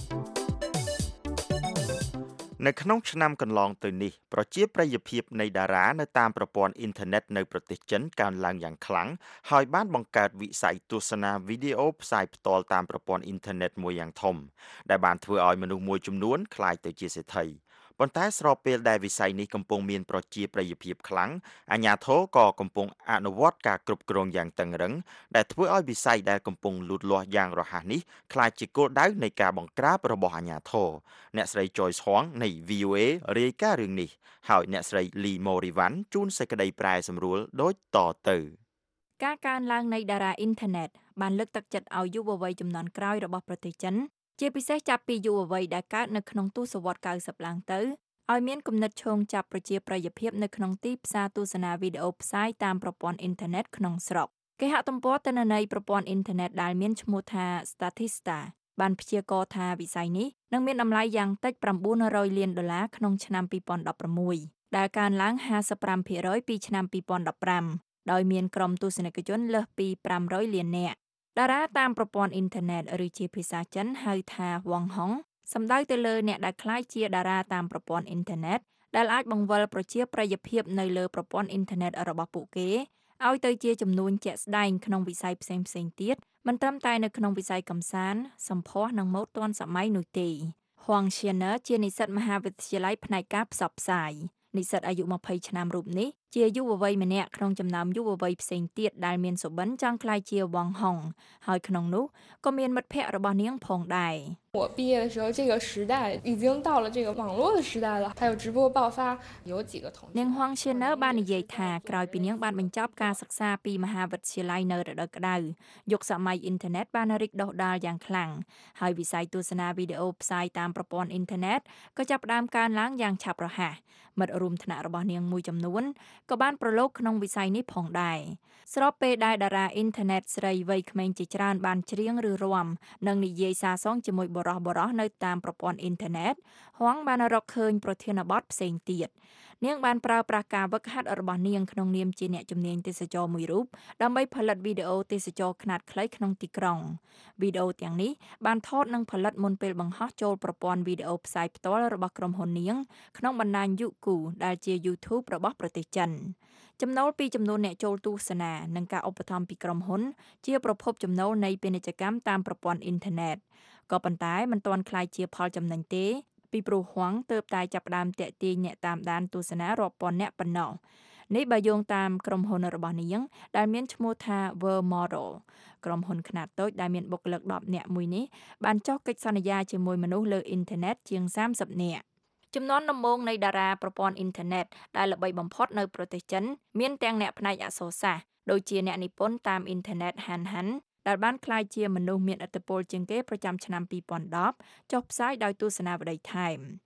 នៅក្នុងឆ្នាំកន្លងទៅនេះប្រជាប្រិយភាពនៃតារានៅតាមប្រព័ន្ធអ៊ីនធឺណិតនៅប្រទេសចិនកើនឡើងយ៉ាងខ្លាំងហើយបានបង្កើតវិស័យទស្សនាវីដេអូផ្សាយផ្ទាល់តាមប្រព័ន្ធអ៊ីនធឺណិតមួយយ៉ាងធំដែលបានធ្វើឲ្យមនុស្សមួយចំនួនក្លាយទៅជាសេដ្ឋីប៉ុន្តែស្របពេលដែលវិស័យនេះកំពុងមានប្រជាប្រិយភាពខ្លាំងអាជ្ញាធរក៏កំពុងអនុវត្តការគ្រប់គ្រងយ៉ាងតឹងរឹងដែលធ្វើឲ្យវិស័យដែលកំពុងលូតលាស់យ៉ាងរហ័សនេះក្លាយជាគោលដៅនៃការបង្ក្រាបរបស់អាជ្ញាធរអ្នកស្រី Joyce Huang នៃ VOA រាយការណ៍រឿងនេះហើយអ្នកស្រី Lee Morivan ជូនសេចក្តីប្រែសម្រួលដូចតទៅការកើនឡើងនៃតារាអ៊ីនធឺណិតបានលើកទឹកចិត្តឲ្យយុវវ័យជំនាន់ក្រោយរបស់ប្រទេសចិនជាពិសេសចាប់ពីយុវវ័យដែលកើតនៅក្នុងទសវត្សរ៍90ឡើងទៅឲ្យមានគំនិតឈោងចាប់ប្រជាប្រិយភាពនៅក្នុងទីផ្សារទស្សនាវីដេអូផ្សាយតាមប្រព័ន្ធអ៊ីនធឺណិតក្នុងស្រុកគេហទំព័រទិន្នន័យប្រព័ន្ធអ៊ីនធឺណិតដែលមានឈ្មោះថា Statista បានព្យាករណ៍ថាវិស័យនេះនឹងមានតម្លៃយ៉ាងតិច$900 លានក្នុងឆ្នាំ2016ដែលកើនឡើង 55% ពីឆ្នាំ2015ដោយមានក្រុមទស្សនិកជនលើសពី500លាននាក់តារាតាមប្រព័ន្ធអ៊ីនធឺណិតឬជាភាសាចិនហៅថាវ៉ងហុងសំដៅទៅលើអ្នកដែលក្លាយជាតារាតាមប្រព័ន្ធអ៊ីនធឺណិតដែលអាចបង្វិលប្រជាប្រិយភាពនៅលើប្រព័ន្ធអ៊ីនធឺណិតរបស់ពួកគេឲ្យទៅជាចំនួនជាក់ស្ដែងក្នុងវិស័យផ្សេងៗទៀតមិនត្រឹមតែនៅក្នុងវិស័យកម្សាន្តសម្ផស្សនិងម៉ូដទាន់សម័យនោះទេ Huang Xianer ជានិស្សិតមហាវិទ្យាល័យផ្នែកការផ្សព្វផ្សាយនិស្សិតអាយុ20ឆ្នាំរូបនេះជាយុវវ័យម្នាក់ក្នុងចំណោមយុវវ័យផ្សេងទៀតដែលមានសុបិនចង់ក្លាយជាវ៉ងហុងហើយក្នុងនោះក៏មានមិត្តភ័ក្តិរបស់នាងផងដែរ我毕业的时候这个时代已经到了这个网络的时代了还有直播爆发有几个同学នាង Huang Xianer បាននិយាយថាក្រោយពីនាងបានបញ្ចប់ការសិក្សាពីមហាវិទ្យាល័យនៅរដូវក្តៅយុគសម័យអ៊ីនធឺណិតបានរីកដុះដាលយ៉ាងខ្លាំងហើយវិស័យទស្សនាវីដេអូផ្សាយតាមប្រព័ន្ធអ៊ីនធឺណិតក៏ចាប់ផ្ដើមកើនឡើងយ៉ាងឆាប់រហ័សមិត្តរួមថ្នាក់របស់នាងមួយចំនួនក៏បានប្រឡូកក្នុងវិស័យនេះផងដែរស្របពេលដែលតារាអ៊ីនធឺណិតស្រីវ័យក្មេងជាច្រើនបានច្រៀងឬរាំនិងនិយាយសារសងជាមួយបរិះនៅតាមប្រព័ន្ធអ៊ីនធឺណិតហួងបានរកឃើញប្រធានបទផ្សេងទៀតនាងបានប្រើប្រាស់ការវឹកហាត់របស់នាងក្នុងនាមជាអ្នកជំនាញទេសចរមួយរូបដើម្បីផលិតវីដេអូទេសចរខ្នាតខ្លីក្នុងទីក្រុងវីដេអូទាំងនេះបានថតនិងផលិតមុនពេលបង្ហោះចូលប្រព័ន្ធវីដេអូផ្សាយផ្ទាល់របស់ក្រុមហ៊ុននាងក្នុងបណ្ដាញ YouTube ដែលជា YouTube របស់ប្រទេសចិនចំណូលពីចំនួនអ្នកចូលទស្សនានិងការឧបត្ថម្ភពីក្រុមហ៊ុនជាប្រភពចំណូលនៃពាណិជ្ជកម្មតាមប្រព័ន្ធអ៊ីនធឺណិតក៏ប៉ុន្តែមិនទាន់ក្លាយជាផលចំណេញទេពីព្រោះហួងទើបតែចាប់ផ្ដើមតាក់ទាញអ្នកតាមដានទស្សនារាប់ពាន់អ្នកប៉ុណ្ណោះនេះបើយោងតាមក្រុមហ៊ុនរបស់នាងដែលមានឈ្មោះថា World Model ក្រុមហ៊ុនខ្នាតតូចដែលមានបុគ្គលិក10នាក់មួយនេះបានចុះកិច្ចសន្យាជាមួយមនុស្សលើអ៊ីនធឺណិតជាង30នាក់ចំនួនដំបូងនៃតារាប្រព័ន្ធអ៊ីនធឺណិតដែលល្បីបំផុតនៅប្រទេសចិនមានទាំងអ្នកផ្នែកអក្សរសាស្ត្រដូចជាអ្នកនិពន្ធតាមអ៊ីនធឺណិត Han Han ដែលបានក្លាយជាមនុស្សមានឥទ្ធិពលជាងគេប្រចាំឆ្នាំ2010ចុះផ្សាយដោយទស្សនាវដ្តីថែម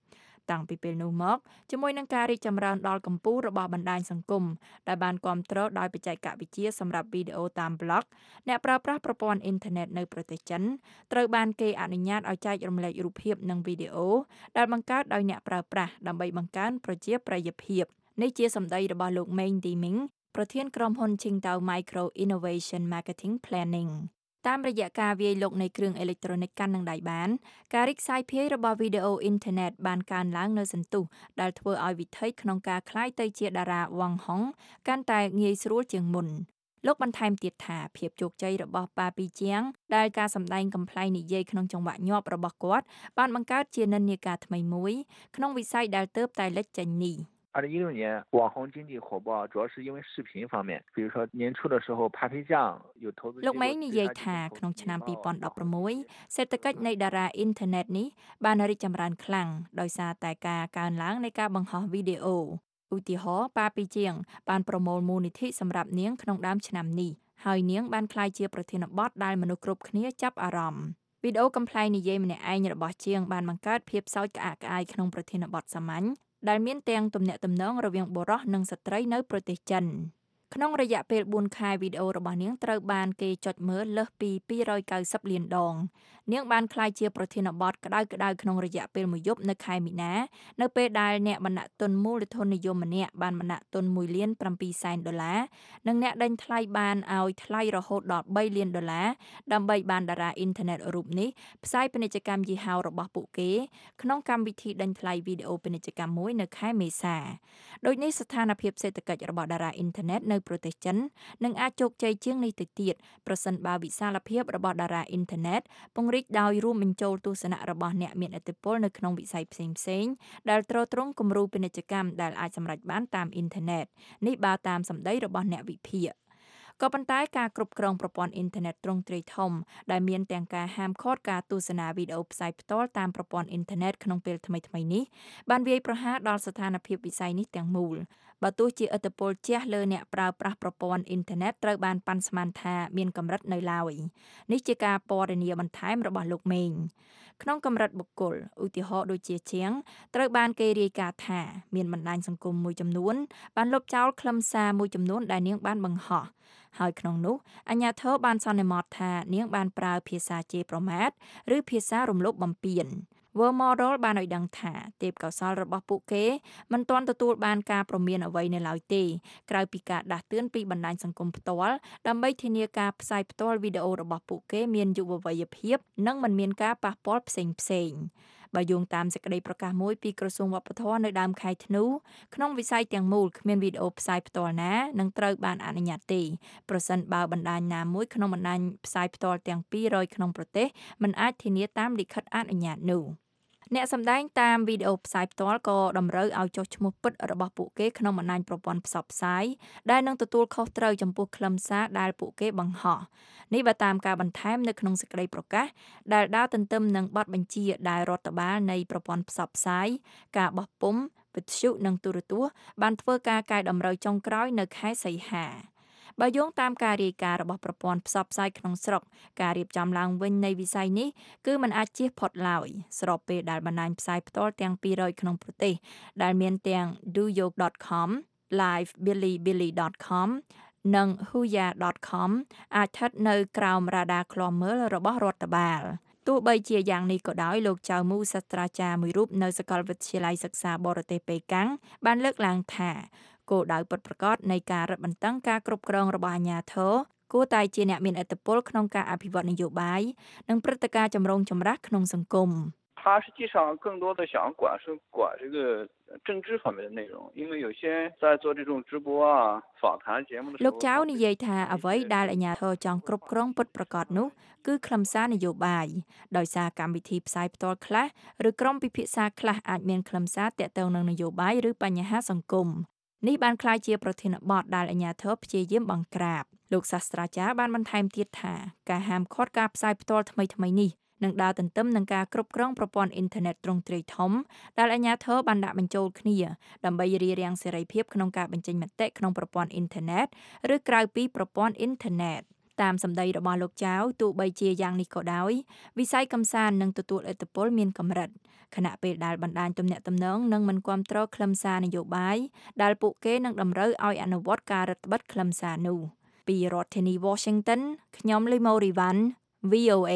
តាំងពីពេលនោះមកជាមួយនឹងការរីកចម្រើនដល់កម្ពុជារបស់បណ្ដាញសង្គមដែលបានគាំទ្រដោយបច្ចេកវិទ្យាសម្រាប់វីដេអូតាមប្លុកអ្នកប្រើប្រាស់ប្រព័ន្ធអ៊ីនធឺណិតនៅប្រទេសចិនត្រូវបានគេអនុញ្ញាតឲ្យចែករំលែករូបភាពនិងវីដេអូដែលបង្កើតដោយអ្នកប្រើប្រាស់ដើម្បីបង្កើនប្រជាប្រិយភាពនេះជាសម្ដីរបស់លោក Meng Diming ប្រធានក្រុមហ៊ុន Qingdao Micro Innovation Marketing Planning តាមរយៈការវាយលុកនៃគ្រឿងអេឡិចត្រូនិកកាន់នឹងដៃបានការរីកសាយភាយរបស់វីដេអូអ៊ីនធឺណិតបានកើនឡើងនៅសន្ទុះដែលធ្វើឲ្យវិថីក្នុងការក្លាយទៅជាតារាវ៉ាងហុងកាន់តែងាយស្រួលជាងមុនលោកបន្ថែមទៀតថាភាពជោគជ័យរបស់ប៉ាពីជាងដែលការសម្ដែងកំ pl និយាយក្នុងចង្វាក់ញាប់របស់គាត់បានបង្កើតជានិន្នាការថ្មីមួយក្នុងវិស័យដែលទើបតែលេចចេញនេះ 2016年网红经济火爆主要是因为视频方面比如说年初的时候 Papi 酱有投资លោកមេងនិយាយថាក្នុងឆ្នាំ2016សេដ្ឋកិច្ចនៃតារាអ៊ីនធឺណិតនេះបានរីកចម្រើនខ្លាំងដោយសារតែការកើនឡើងនៃការបង្ហោះវីដេអូឧទាហរណ៍ប៉ាពីជាងបានប្រមូលមូលនិធិសម្រាប់នាងក្នុងដើមឆ្នាំនេះហើយនាងបានក្លាយជាប្រធានបទដែលមនុស្សគ្រប់គ្នាចាប់អារម្មណ៍វីដេអូកំ pl និយាយម្នាក់ឯងរបស់ជាងបានបង្កើតភាពសើចក្អាកក្អាយក្នុងប្រធានបទសាមញ្ញដែលមានទាំងទំនាក់ទំនងរវាងបុរសនិងស្ត្រីនៅប្រទេសចិនក្នុងរយៈពេល4ខែវីដេអូរបស់នាងត្រូវបានគេចុចមើលលើសពី290លានដងនាងបានក្លាយជាប្រធានបទក្តៅៗក្នុងរយៈពេលមួយយប់នៅខែមីនានៅពេលដែលអ្នកបណ្ដាក់ទុនមូលធននិយមម្នាក់បានបណ្ដាក់ទុន$1.7 លាននិងអ្នកដេញថ្លៃបានឲ្យថ្លៃរហូតដល់$3 លានដើម្បីបានតារាអ៊ីនធឺណិតរូបនេះផ្សាយពាណិជ្ជកម្មយីហោរបស់ពួកគេក្នុងកម្មវិធីដេញថ្លៃវីដេអូពាណិជ្ជកម្មមួយនៅខែមេសាដូចនេះស្ថានភាពសេដ្ឋកិច្ចរបស់តារាអ៊ីនធឺណិតនៅប្រទេសចិននឹងអាចជោគជ័យជាងនេះទៅទៀតប្រសិនបើវិសាលភាពរបស់តារាអ៊ីនធឺណិតពង្រីកដោយរួមបញ្ចូលទស្សនៈរបស់អ្នកមានឥទ្ធិពលនៅក្នុងវិស័យផ្សេងៗដែលទ្រទ្រង់គំរូពាណិជ្ជកម្មដែលអាចសម្រេចបានតាមអ៊ីនធឺណិតនេះបើតាមសម្ដីរបស់អ្នកវិភាគក៏ប៉ុន្តែការគ្រប់គ្រងប្រព័ន្ធអ៊ីនធឺណិតទ្រង់ទ្រាយធំដែលមានទាំងការហាមឃាត់ការទស្សនាវីដេអូផ្សាយផ្ទាល់តាមប្រព័ន្ធអ៊ីនធឺណិតក្នុងពេលថ្មីៗនេះបានវាយប្រហារដល់ស្ថានភាពវិស័យនេះទាំងមូលបើទោះជាឥទ្ធិពលជះលើអ្នកប្រើប្រាស់ប្រព័ន្ធអ៊ីនធឺណិតត្រូវបានប៉ាន់ស្មានថាមានកម្រិតនៅឡើយនេះជាការពណ៌នាបន្ថែមរបស់លោកមេងក្នុងកម្រិតបុគ្គលឧទាហរណ៍ដូចជាជាងត្រូវបានគេរាយការណ៍ថាមានបណ្ដាញសង្គមមួយចំនួនបានលុបចោលខ្លឹមសារមួយចំនួនដែលនាងបានបង្ហោះហើយក្នុងនោះអាជ្ញាធរបានសន្មតថានាងបានប្រើភាសាជេរប្រមាថឬភាសារំលោភបំពានWorld Model បានឲ្យដឹងថាទេពកោសល្យរបស់ពួកគេមិនទាន់ទទួលបានការព្រមានអ្វីនៅឡើយទេក្រៅពីការដាស់តឿនពីបណ្ដាញសង្គមផ្ទាល់ដើម្បីធានាការផ្សាយផ្ទាល់វីដេអូរបស់ពួកគេមានយុវវ័យភាពនិងមិនមានការប៉ះពាល់ផ្សេងៗបើយោងតាមសេចក្តីប្រកាសមួយពីក្រសួងវប្បធម៌នៅដើមខែធ្នូក្នុងវិស័យទាំងមូលគ្មានវីដេអូផ្សាយផ្ទាល់ណានឹងត្រូវបានអនុញ្ញាតទេប្រសិនបើបណ្ដាញណាមួយក្នុងបណ្ដាញផ្សាយផ្ទាល់ទាំង200ក្នុងប្រទេសមិនអាចធានាតាមលិខិតអនុញ្ញាតនោះអ្នកសម្ដែងតាមវីដេអូផ្សាយផ្ទាល់ក៏តម្រូវឲ្យចុះឈ្មោះពិតរបស់ពួកគេក្នុងបណ្ដាញប្រព័ន្ធផ្សព្វផ្សាយដែលនឹងទទួលខុសត្រូវចំពោះខ្លឹមសារដែលពួកគេបង្ហោះនេះបើតាមការបន្ថែមនៅក្នុងសេចក្តីប្រកាសដែលដើរទន្ទឹមនឹងបទបញ្ជាដែលរដ្ឋបាលនៃប្រព័ន្ធផ្សព្វផ្សាយការបោះពុម្ពវិទ្យុនិងទូរទស្សន៍បានធ្វើការកែតម្រូវចុងក្រោយនៅខែសីហាបើយោងតាមការរាយការណ៍របស់ប្រព័ន្ធផ្សព្វផ្សាយក្នុងស្រុកការរៀបចំឡើងវិញនៃវិស័យនេះគឺមិនអាចជៀសផុតឡើយស្របពេលដែលបណ្ដាញផ្សាយផ្ទាល់ទាំង200ក្នុងប្រទេសដែលមានទាំង doyo.com, livebilibili.com និង huya.com អាចស្ថិតនៅក្រោមរ៉ាដាឃ្លាំមើលរបស់រដ្ឋបាលទោះបីជាយ៉ាងនេះក៏ដោយលោកចៅមូសាស្ត្រាចារ្យមួយរូបនៅសាកលវិទ្យាល័យសិក្សាបរទេសប៉េកាំងបានលើកឡើងថាគោលដៅពិតប្រាកដនៃការរឹតបន្តឹងការគ្រប់គ្រងរបស់អាជ្ញាធរគួរតែជាអ្នកមានឥទ្ធិពលក្នុងការអភិវឌ្ឍនយោបាយនិងព្រឹត្តិការណ៍ចម្រូងចម្រាសក្នុងសង្គម他实际上更多的想管这个政治方面的内容，因为有些在做这种直播啊、访谈节目的时候， លោកចៅនិយាយថាអ្វីដែលអាជ្ញាធរចង់គ្រប់គ្រងពិតប្រាកដនោះគឺខ្លឹមសារនយោបាយដោយសារកម្មវិធីផ្សាយផ្ទាល់ខ្លះឬក្រុមពិភាក្សាខ្លះអាចមានខ្លឹមសារទាក់ទងនឹងនយោបាយឬបញ្ហាសង្គមនេះបានក្លាយជាប្រធានបទដែលអាជ្ញាធរព្យាយាមបង្ក្រាបលោកសាស្ត្រាចារ្យបានបន្ថែមទៀតថាការហាមឃាត់ការផ្សាយផ្ទាល់ថ្មីៗនេះនឹងដើរទន្ទឹមនឹងការគ្រប់គ្រងប្រព័ន្ធអ៊ីនធឺណិតទ្រង់ទ្រាយធំដែលអាជ្ញាធរបានដាក់បញ្ចូលគ្នាដើម្បីរារាំងសេរីភាពក្នុងការបញ្ចេញមតិក្នុងប្រព័ន្ធអ៊ីនធឺណិតឬក្រៅពីប្រព័ន្ធអ៊ីនធឺណិតតាមសម្ដីរបស់លោកចៅទោះបីជាយ៉ាងនេះក៏ដោយវិស័យកំសាន្តនឹងទទួលឥទ្ធិពលមានកម្រិតខណៈពេលដែលបណ្ដាញទំនាក់ទំនងនឹងមិនគាំទ្រខ្លឹមសារនយោបាយដែលពួកគេនឹងតម្រូវឲ្យអនុវត្តការរដ្ឋបិទខ្លឹមសារនោះពីរដ្ឋធានី Washington ខ្ញុំលីម៉ូរីវ៉ាន់ VOA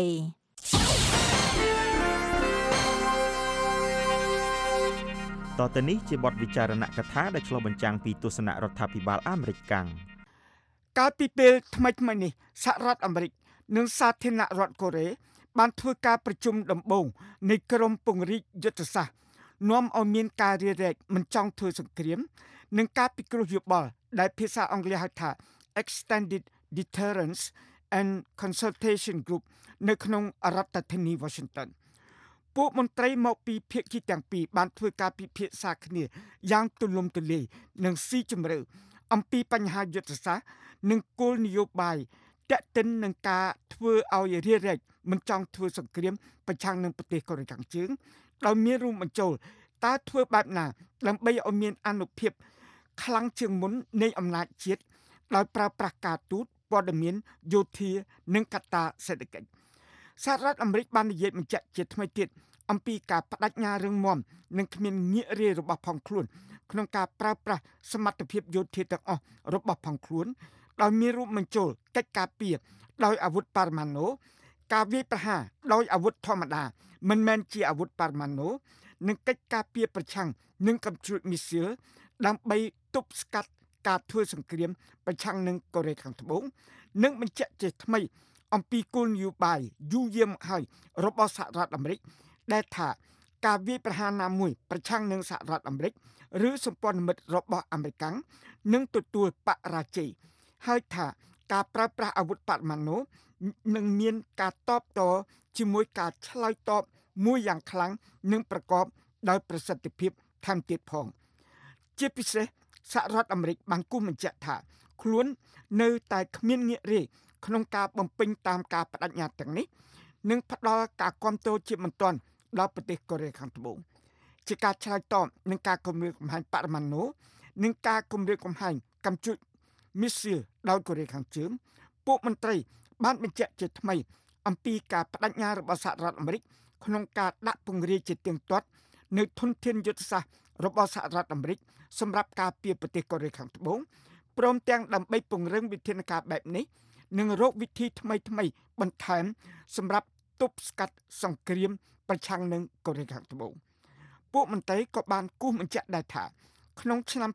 តទៅនេះជាបទវិចារណកថាដែលឆ្លុះបញ្ចាំងពីទស្សនៈរដ្ឋាភិបាលអាមេរិកកាំងកាលពីពេលថ្មីៗនេះសហរដ្ឋអាមេរិកនិងសាធារណរដ្ឋកូរ៉េបានធ្វើការប្រជុំដំបូងនៃក្រុមពង្រីកយុទ្ធសាស្ត្រនាំឲ្យមានការរារែកមិនចង់ធ្វើសង្គ្រាមនិងការពិគ្រោះយោបល់ដែលភាសាអង់គ្លេសហៅថា Extended Deterrence and Consultation Group នៅក្នុងរដ្ឋធានី Washington ពួកមន្ត្រីមកពីភាគីទាំងពីរបានធ្វើការពិភាក្សាគ្នាយ៉ាងទូលំទូលាយនិងស៊ីជម្រៅអំពីបញ្ហាយុទ្ធសាស្ត្រនិងគោលនយោបាយទាក់ទិននឹងការធ្វើឲ្យរារែកមិនចង់ធ្វើសង្គ្រាមប្រឆាំងនឹងប្រទេសកូរ៉េខាងជើងដោយមានរួមបញ្ចូលតើធ្វើបែបណាដើម្បីឲ្យមានអានុភាពខ្លាំងជាងមុននៃអំណាចជាតិដោយប្រើប្រាស់ការទូតព័ត៌មានយោធានិងកត្តាសេដ្ឋកិច្ចសហរដ្ឋអាមេរិកបាននិយាយបញ្ជាក់ជាថ្មីទៀតអំពីការបដិញ្ញារឹងមាំនិងគ្មានងាករាយរបស់ផងខ្លួនក្នុងការប្រើប្រាស់សមត្ថភាពយោធាទាំងអស់របស់ផងខ្លួនដោយមានរួមបញ្ចូលកិច្ចការពារដោយអាវុធបរមាណូការវាយប្រហារដោយអាវុធធម្មតាមិនមែនជាអាវុធបរមាណូនិងកិច្ចការពារប្រឆាំងនឹងកាំជ្រួចមីស៊ីលដើម្បីទប់ស្កាត់ការធ្វើសង្គ្រាមប្រឆាំងនឹងកូរ៉េខាងត្បូងនិងបញ្ជាក់ជាថ្មីអំពីគោលនយោបាយយូរយារមកហើយរបស់សហរដ្ឋអាមេរិកដែលថាការវាយប្រហារណាមួយប្រឆាំងនឹងសហរដ្ឋអាមេរិកឬសម្ព័ន្ធមិត្តរបស់អាមេរិកនឹងទទួលបរាជ័យហើយថាការប្រើប្រាស់អាវុធបរមាណូនឹងមានការតបតជាមួយការឆ្លើយតបមួយយ៉ាងខ្លាំងនិងប្រកបដោយប្រសិទ្ធភាពថែមទៀតផងជាពិសេសសហរដ្ឋអាមេរិកបានគូសបញ្ជាក់ថាខ្លួននៅតែគ្មានងាករាយក្នុងការបំពេញតាមការបដិញ្ញាទាំងនេះនិងផ្ដល់ការគាំទ្រជាបន្ទាន់ដល់ប្រទេសកូរ៉េខាងត្បូងជាការឆ្លើយតបនឹងការគំរាមកំហែងបរមាណូនិងការគំរាមកំហែងកាំជ្រួចមីស៊ីលដោយកូរ៉េខាងជើងពួកមន្ត្រីបានបញ្ជាក់ជាថ្មីអំពីការបដិញ្ញារបស់សហរដ្ឋអាមេរិកក្នុងការដាក់ពង្រាយជាទៀងទាត់នៅធនធានយុទ្ធសាស្ត្ររបស់សហរដ្ឋអាមេរិកសម្រាប់ការពារប្រទេសកូរ៉េខាងត្បូងព្រមទាំងដើម្បីពង្រឹងវិធានការបែបនេះនិងរកវិធីថ្មីៗបន្ថែមសម្រាប់ទប់ស្កាត់សង្គ្រាមប្រឆាំងនឹងកូរ៉េខាងត្បូងពួកមន្ត្រីក៏បានគូសបញ្ជាក់ដែរថាក្នុងឆ្នាំ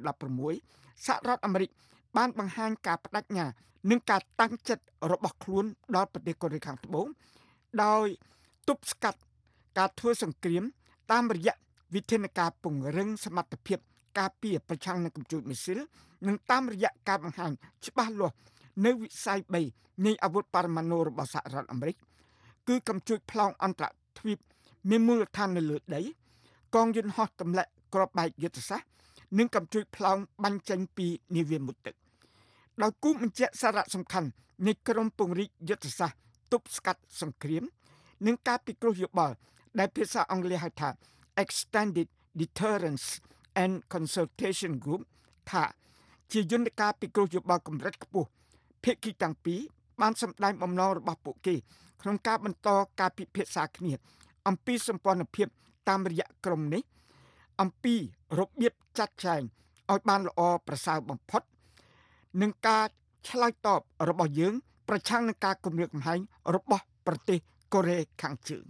2016សហរដ្ឋអាមេរិកបានបង្ហាញការបដិញ្ញានិងការតាំងចិត្តរបស់ខ្លួនដល់ប្រទេសកូរ៉េខាងត្បូងដោយទប់ស្កាត់ការធ្វើសង្គ្រាមតាមរយៈវិធានការពង្រឹងសមត្ថភាពការពារប្រឆាំងនឹងកាំជ្រួចមីស៊ីលនិងតាមរយៈការបង្ហាញច្បាស់លាស់នៅវិស័យ3នៃអាវុធបរមាណូរបស់សហរដ្ឋអាមេរិកគឺកាំជ្រួចប្លង់អន្តរទ្វីបមានមូលដ្ឋាននៅលើដីកងយន្តហោះទម្លាក់គ្រាប់បែកយុទ្ធសាស្ត្រនិងកាំជ្រួចប្លង់បាញ់ចេញពីនាវាមុខទឹកដោយគូបញ្ជាក់សារៈសំខាន់នៃក្រុមពង្រីកយុទ្ធសាស្ត្រទប់ស្កាត់សង្គ្រាមនិងការពិគ្រោះយោបល់ដែលភាសាអង់គ្លេសហៅថា Extended Deterrence and Consultation Group ថាជាយន្តការពិគ្រោះយោបល់កម្រិតខ្ពស់ភាគីទាំងពីរបានសម្ដែងបំណងរបស់ពួកគេក្នុងការបន្តការពិភាក្សាគ្នាអំពីសម្ព័ន្ធភាពតាមរយៈក្រុមនេះអំពីរបៀបចាត់ចែងឲ្យបានល្អប្រសើរបំផុតនឹងការឆ្លើយតបរបស់យើងប្រឆាំងនឹងការគំរាមកំហែងរបស់ប្រទេសកូរ៉េខាងជើង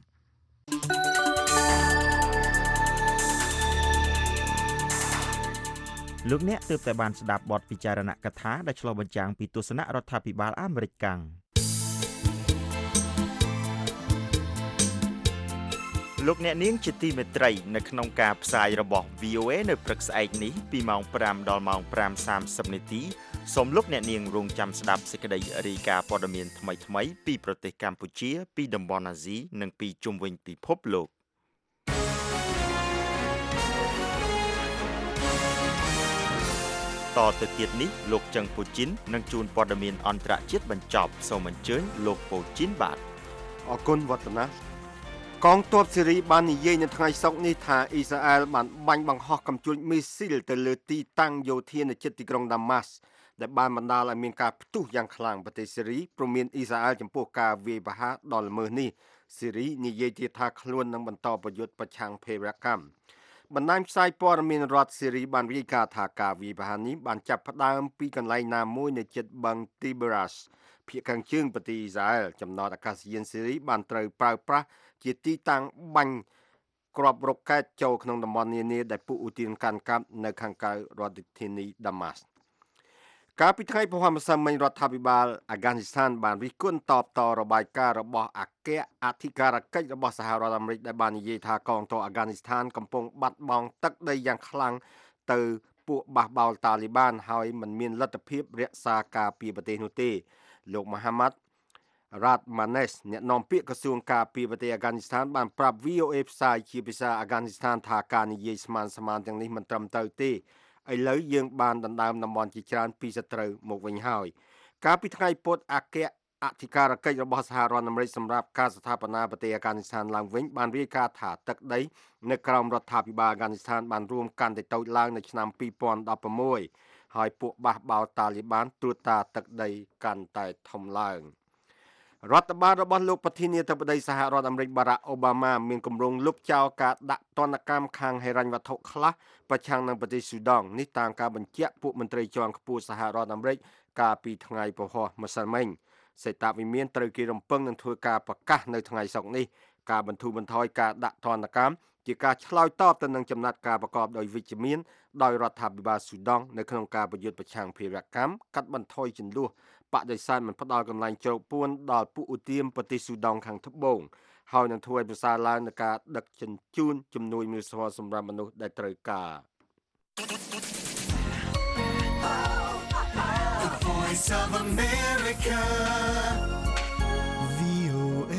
លោកអ្នកទើបតែបានស្ដាប់បទពិចារណកថាដែលឆ្លុះបញ្ចាំងពីទស្សនៈរដ្ឋាភិបាលអាមេរិកកាំងលោកអ្នកនាងជាទីមេត្រីនៅក្នុងការផ្សាយរបស់ VOA នៅព្រឹកស្អែកនេះពីម៉ោង5ដល់ម៉ោង 5:30 នាទីសូមលោកអ្នកនាងរងចាំស្ដាប់សេចក្តីរាយការណ៍ព័ត៌មានថ្មីៗពីប្រទេសកម្ពុជាពីតំបន់អាស៊ីនិងពីជុំវិញពិភពលោកតទៅទៀតនេះលោកចឹងពូជីននឹងជួនព័ត៌មានអន្តរជាតិបញ្ចប់សូមអញ្ជើញលោកពូជីនបាទអរគុណវឌ្ឍនាកងទ័ពស៊េរីបាននិយាយនៅថ្ងៃសុក្រនេះថាអ៊ីស្រាអែលបានបាញ់បង្ហោះកាំជ្រួចមីស៊ីលទៅលើទីតាំងយោធានៅជិតទីក្រុងដាម៉ាស់ដែលបានបណ្ដាលឲ្យមានការផ្ទុះយ៉ាងខ្លាំងប្រទេសសេរីព្រមមានអ៊ីស្រាអែលចំពោះការវាយប្រហារដល់ល្មើសនេះសេរីនិយាយទៀតថាខ្លួននឹងបន្តប្រយុទ្ធប្រឆាំងភេរវកម្មបណ្ដាញផ្សាយព័ត៌មានរដ្ឋសេរីបានរាយការណ៍ថាការវាយប្រហារនេះបានចាប់ផ្ដើមពីកន្លែងណាមួយនៅជិតបឹង Tiberias ភាគខាងជើងប្រទេសអ៊ីស្រាអែលចំណតអាកាសយានសេរីបានត្រូវប្រើប្រាស់ជាទីតាំងបាញ់គ្រាប់រ៉ុកកែតចូលក្នុងតំបន់នានាដែលពួកឧទានកាន់កាប់នៅខាងក្រៅរដ្ឋធានីដាម៉ាស់កាលពីថ្ងៃពហុម្សិលមិញរដ្ឋាភិបាលអាហ្គានីស្ថានបានរិះគន់តបតរបាយការណ៍របស់អគ្គអធិការកិច្ចរបស់សហរដ្ឋអាមេរិកដែលបាននិយាយថាកងទ័ពអាហ្គានីស្ថានកំពុងបាត់បង់ទឹកដីយ៉ាងខ្លាំងទៅពួកបះបោរតាលីបានហើយមិនមានលទ្ធភាពរក្សាការពារប្រទេសនោះទេលោកមូហាម៉ាត់រ៉ាតម៉ាណេសអ្នកនាំពាក្យក្រសួងការពារប្រទេសអាហ្គានីស្ថានបានប្រាប់ VOA ផ្សាយជាភាសាអាហ្គានីស្ថានថាការនិយាយស្មានទាំងនេះមិនត្រឹមត្រូវទេឥឡូវយើងបានដណ្ដើមតំបន់ជាច្រើនពីសត្រូវមកវិញហើយកាលពីថ្ងៃពុធអគ្គអធិការកិច្ចរបស់សហរដ្ឋអាមេរិកសម្រាប់ការស្ថាបនាប្រទេសអាហ្គានីស្ថានឡើងវិញបានរាយការណ៍ថាទឹកដីនៅក្រោមរដ្ឋាភិបាលអាហ្គានីស្ថានបានរួមកាន់តែតូចឡើងនៅឆ្នាំ2016ហើយពួកបះបោរតាលីបានត្រួតត្រាទឹកដីកាន់តែធំឡើងរដ្ឋបាលរបស់លោកប្រធានាធិបតីសហរដ្ឋអាមេរិកបារ៉ាក់អូបាម៉ាមានគម្រោងលុបចោលការដាក់ទណ្ឌកម្មខាងហិរញ្ញវត្ថុខ្លះប្រឆាំងនឹងប្រទេសស៊ូដង់នេះតាមការបញ្ជាក់ពួកមន្ត្រីជាន់ខ្ពស់សហរដ្ឋអាមេរិកកាលពីថ្ងៃពហុម្សិលមិញសេតវិមានត្រូវគេរំពឹងនឹងធ្វើការប្រកាសនៅថ្ងៃសុក្រនេះការបន្ធូរបន្ថយការដាក់ទណ្ឌកម្មជាការឆ្លើយតបទៅនឹងចំណាត់ការប្រកបដោយវិជ្ជមានដោយរដ្ឋាភិបាលស៊ូដង់នៅក្នុងការប្រយុទ្ធប្រឆាំងភេរវកម្មកាត់បន្ថយជម្លោះបដិសេធមិនផ្ដល់កន្លែងជ្រកពួនដល់ពួកឧទាមប្រទេសស៊ូដង់ខាងត្បូងហើយនឹងធ្វើឲ្យប្រសើរឡើងនឹងការដឹកជញ្ជូនជំនួយមនុស្សធម៌សម្រាប់មនុស្សដែលត្រូវការ The Voice of America VOA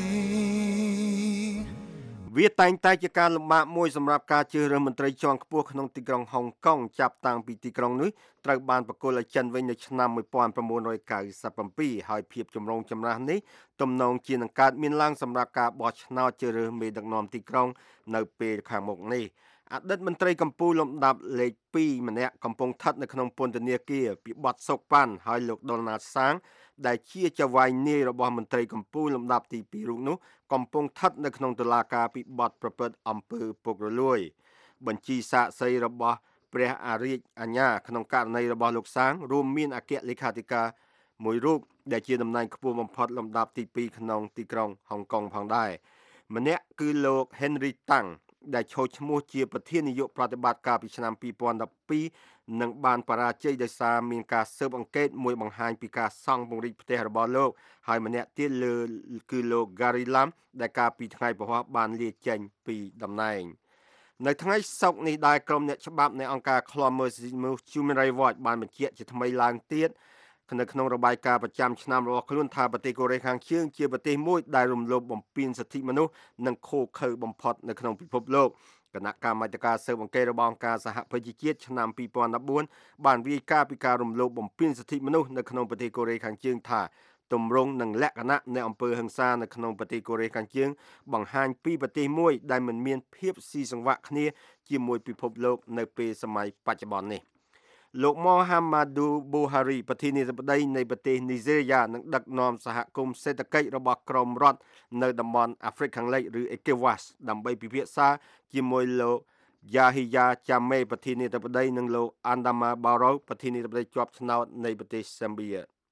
វាតែងតែជាការលំបាកមួយសម្រាប់ការជ្រើសរើសមន្ត្រីជាន់ខ្ពស់ក្នុងទីក្រុងហុងកុងចាប់តាំងពីទីក្រុងនេះត្រូវបានប្រគល់ឲ្យចិនវិញនៅឆ្នាំ1997ហើយភាពចម្រូងចម្រាសនេះទំនងជានឹងកើតមានឡើងសម្រាប់ការបោះឆ្នោតជ្រើសរើសមេដឹកនាំទីក្រុងនៅពេលខាងមុខនេះអតីតមន្ត្រីកម្ពុជាលំដាប់លេខ2ម្នាក់កំពុងស្ថិតនៅក្នុងពន្ធនាគារពីបទសូកប៉ាន់ហើយលោកដុលណាតសាងដែលជាចៅហ្វាយនាយរបស់មន្ត្រីកម្ពុជាលំដាប់ទី2រូបនោះកំពុងស្ថិតនៅក្នុងតុលាការពីបទប្រព្រឹត្តអំពើពុករលួយបញ្ជីសាកសីរបស់ព្រះអារាជអាជ្ញាក្នុងករណីរបស់លោកសាងរួមមានអគ្គលេខាធិការមួយរូបដែលជាតំណែងខ្ពស់បំផុតលំដាប់ទី2ក្នុងទីក្រុងហុងកុងផងដែរម្នាក់គឺលោក Henry Tang ដែលឈរឈ្មោះជាប្រធាននាយកប្រតិបត្តិការពីឆ្នាំ2012នឹងបានបរាជ័យដោយសារមានការស៊ើបអង្កេតមួយបង្ហាញពីការសង់ពង្រីកផ្ទះរបស់លោកហើយម្នាក់ទៀតគឺលោក Gary Lam ដែលកាលពីថ្ងៃពហុបានលាចេញពីតំណែងនៅថ្ងៃសុក្រនេះដែរក្រុមអ្នកច្បាប់នៃអង្គការឃ្លាំមើលសិទ្ធិមនុស្ស Human Rights Watch បានបញ្ជាក់ជាថ្មីឡើងទៀតនៅក្នុងរបាយការណ៍ប្រចាំឆ្នាំរបស់ខ្លួនថាប្រទេសកូរ៉េខាងជើងជាប្រទេសមួយដែលរំលោភបំពានសិទ្ធិមនុស្សនិងឃោរឃៅបំផុតនៅក្នុងពិភពលោកគណៈកម្មាធិការស៊ើបអង្កេតរបស់អង្គការសហប្រជាជាតិឆ្នាំ2014បានរាយការណ៍ពីការរំលោភបំពានសិទ្ធិមនុស្សនៅក្នុងប្រទេសកូរ៉េខាងជើងថាទម្រង់និងលក្ខណៈនៃអំពើហិង្សានៅក្នុងប្រទេសកូរ៉េខាងជើងបង្ហាញពីប្រទេសមួយដែលមិនមានភាពស៊ីសង្វាក់គ្នាជាមួយពិភពលោកនៅពេលសម័យបច្ចុប្បន្ននេះលោកមូហាម៉ាឌូប៊ូហារីប្រធានាធិបតីនៃប្រទេសនីហ្សេរីយ៉ានឹងដឹកនាំសហគមន៍សេដ្ឋកិច្ចរបស់ក្រុមរដ្ឋនៅតំបន់អាហ្វ្រិកខាងលិចឬ ECOWAS ដើម្បីពិភាក្សាជាមួយលោកយ៉ាហ៊ីយ៉ាចាមេប្រធានាធិបតីនិងលោកអាន់ដាម៉ាបារ៉ូប្រធានាធិបតីជាប់ឆ្នោតនៃប្រទេសសាំប៊ី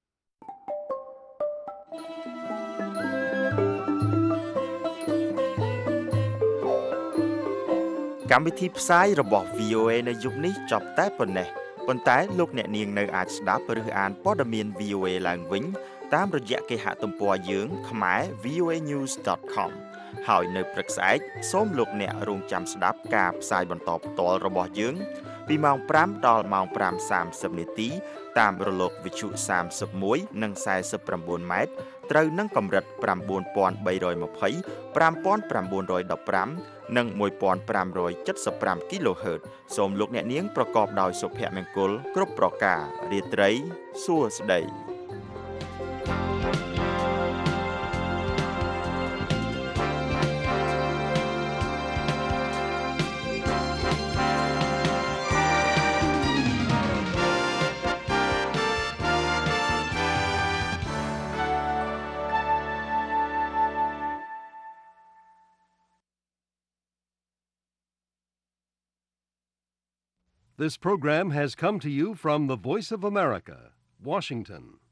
កម្មវិធីផ្សាយរបស់ VOA នៅយប់នេះចប់តែប៉ុណ្ណេះប៉ុន្តែលោកអ្នកនាងនៅអាចស្ដាប់ឬអានព័ត៌មាន VOA ឡើងវិញតាមរយៈគេហទំព័រយើង khmer.voanews.com ហើយនៅព្រឹកស្អែកសូមលោកអ្នករងចាំស្ដាប់ការផ្សាយបន្តផ្ទាល់របស់យើងពីម៉ោង 5 ដល់ម៉ោង 5:30 នាទីតាមរលកវិទ្យុ31និង49ម៉ែត្រត្រូវនឹងកម្រិត 9320 5915 និង1575 kHz សូមលោកអ្នកនាងប្រកបដោយសុភមង្គលគ្រប់ប្រការរាត្រីសួស្តី This program has come to you from the Voice of America, Washington.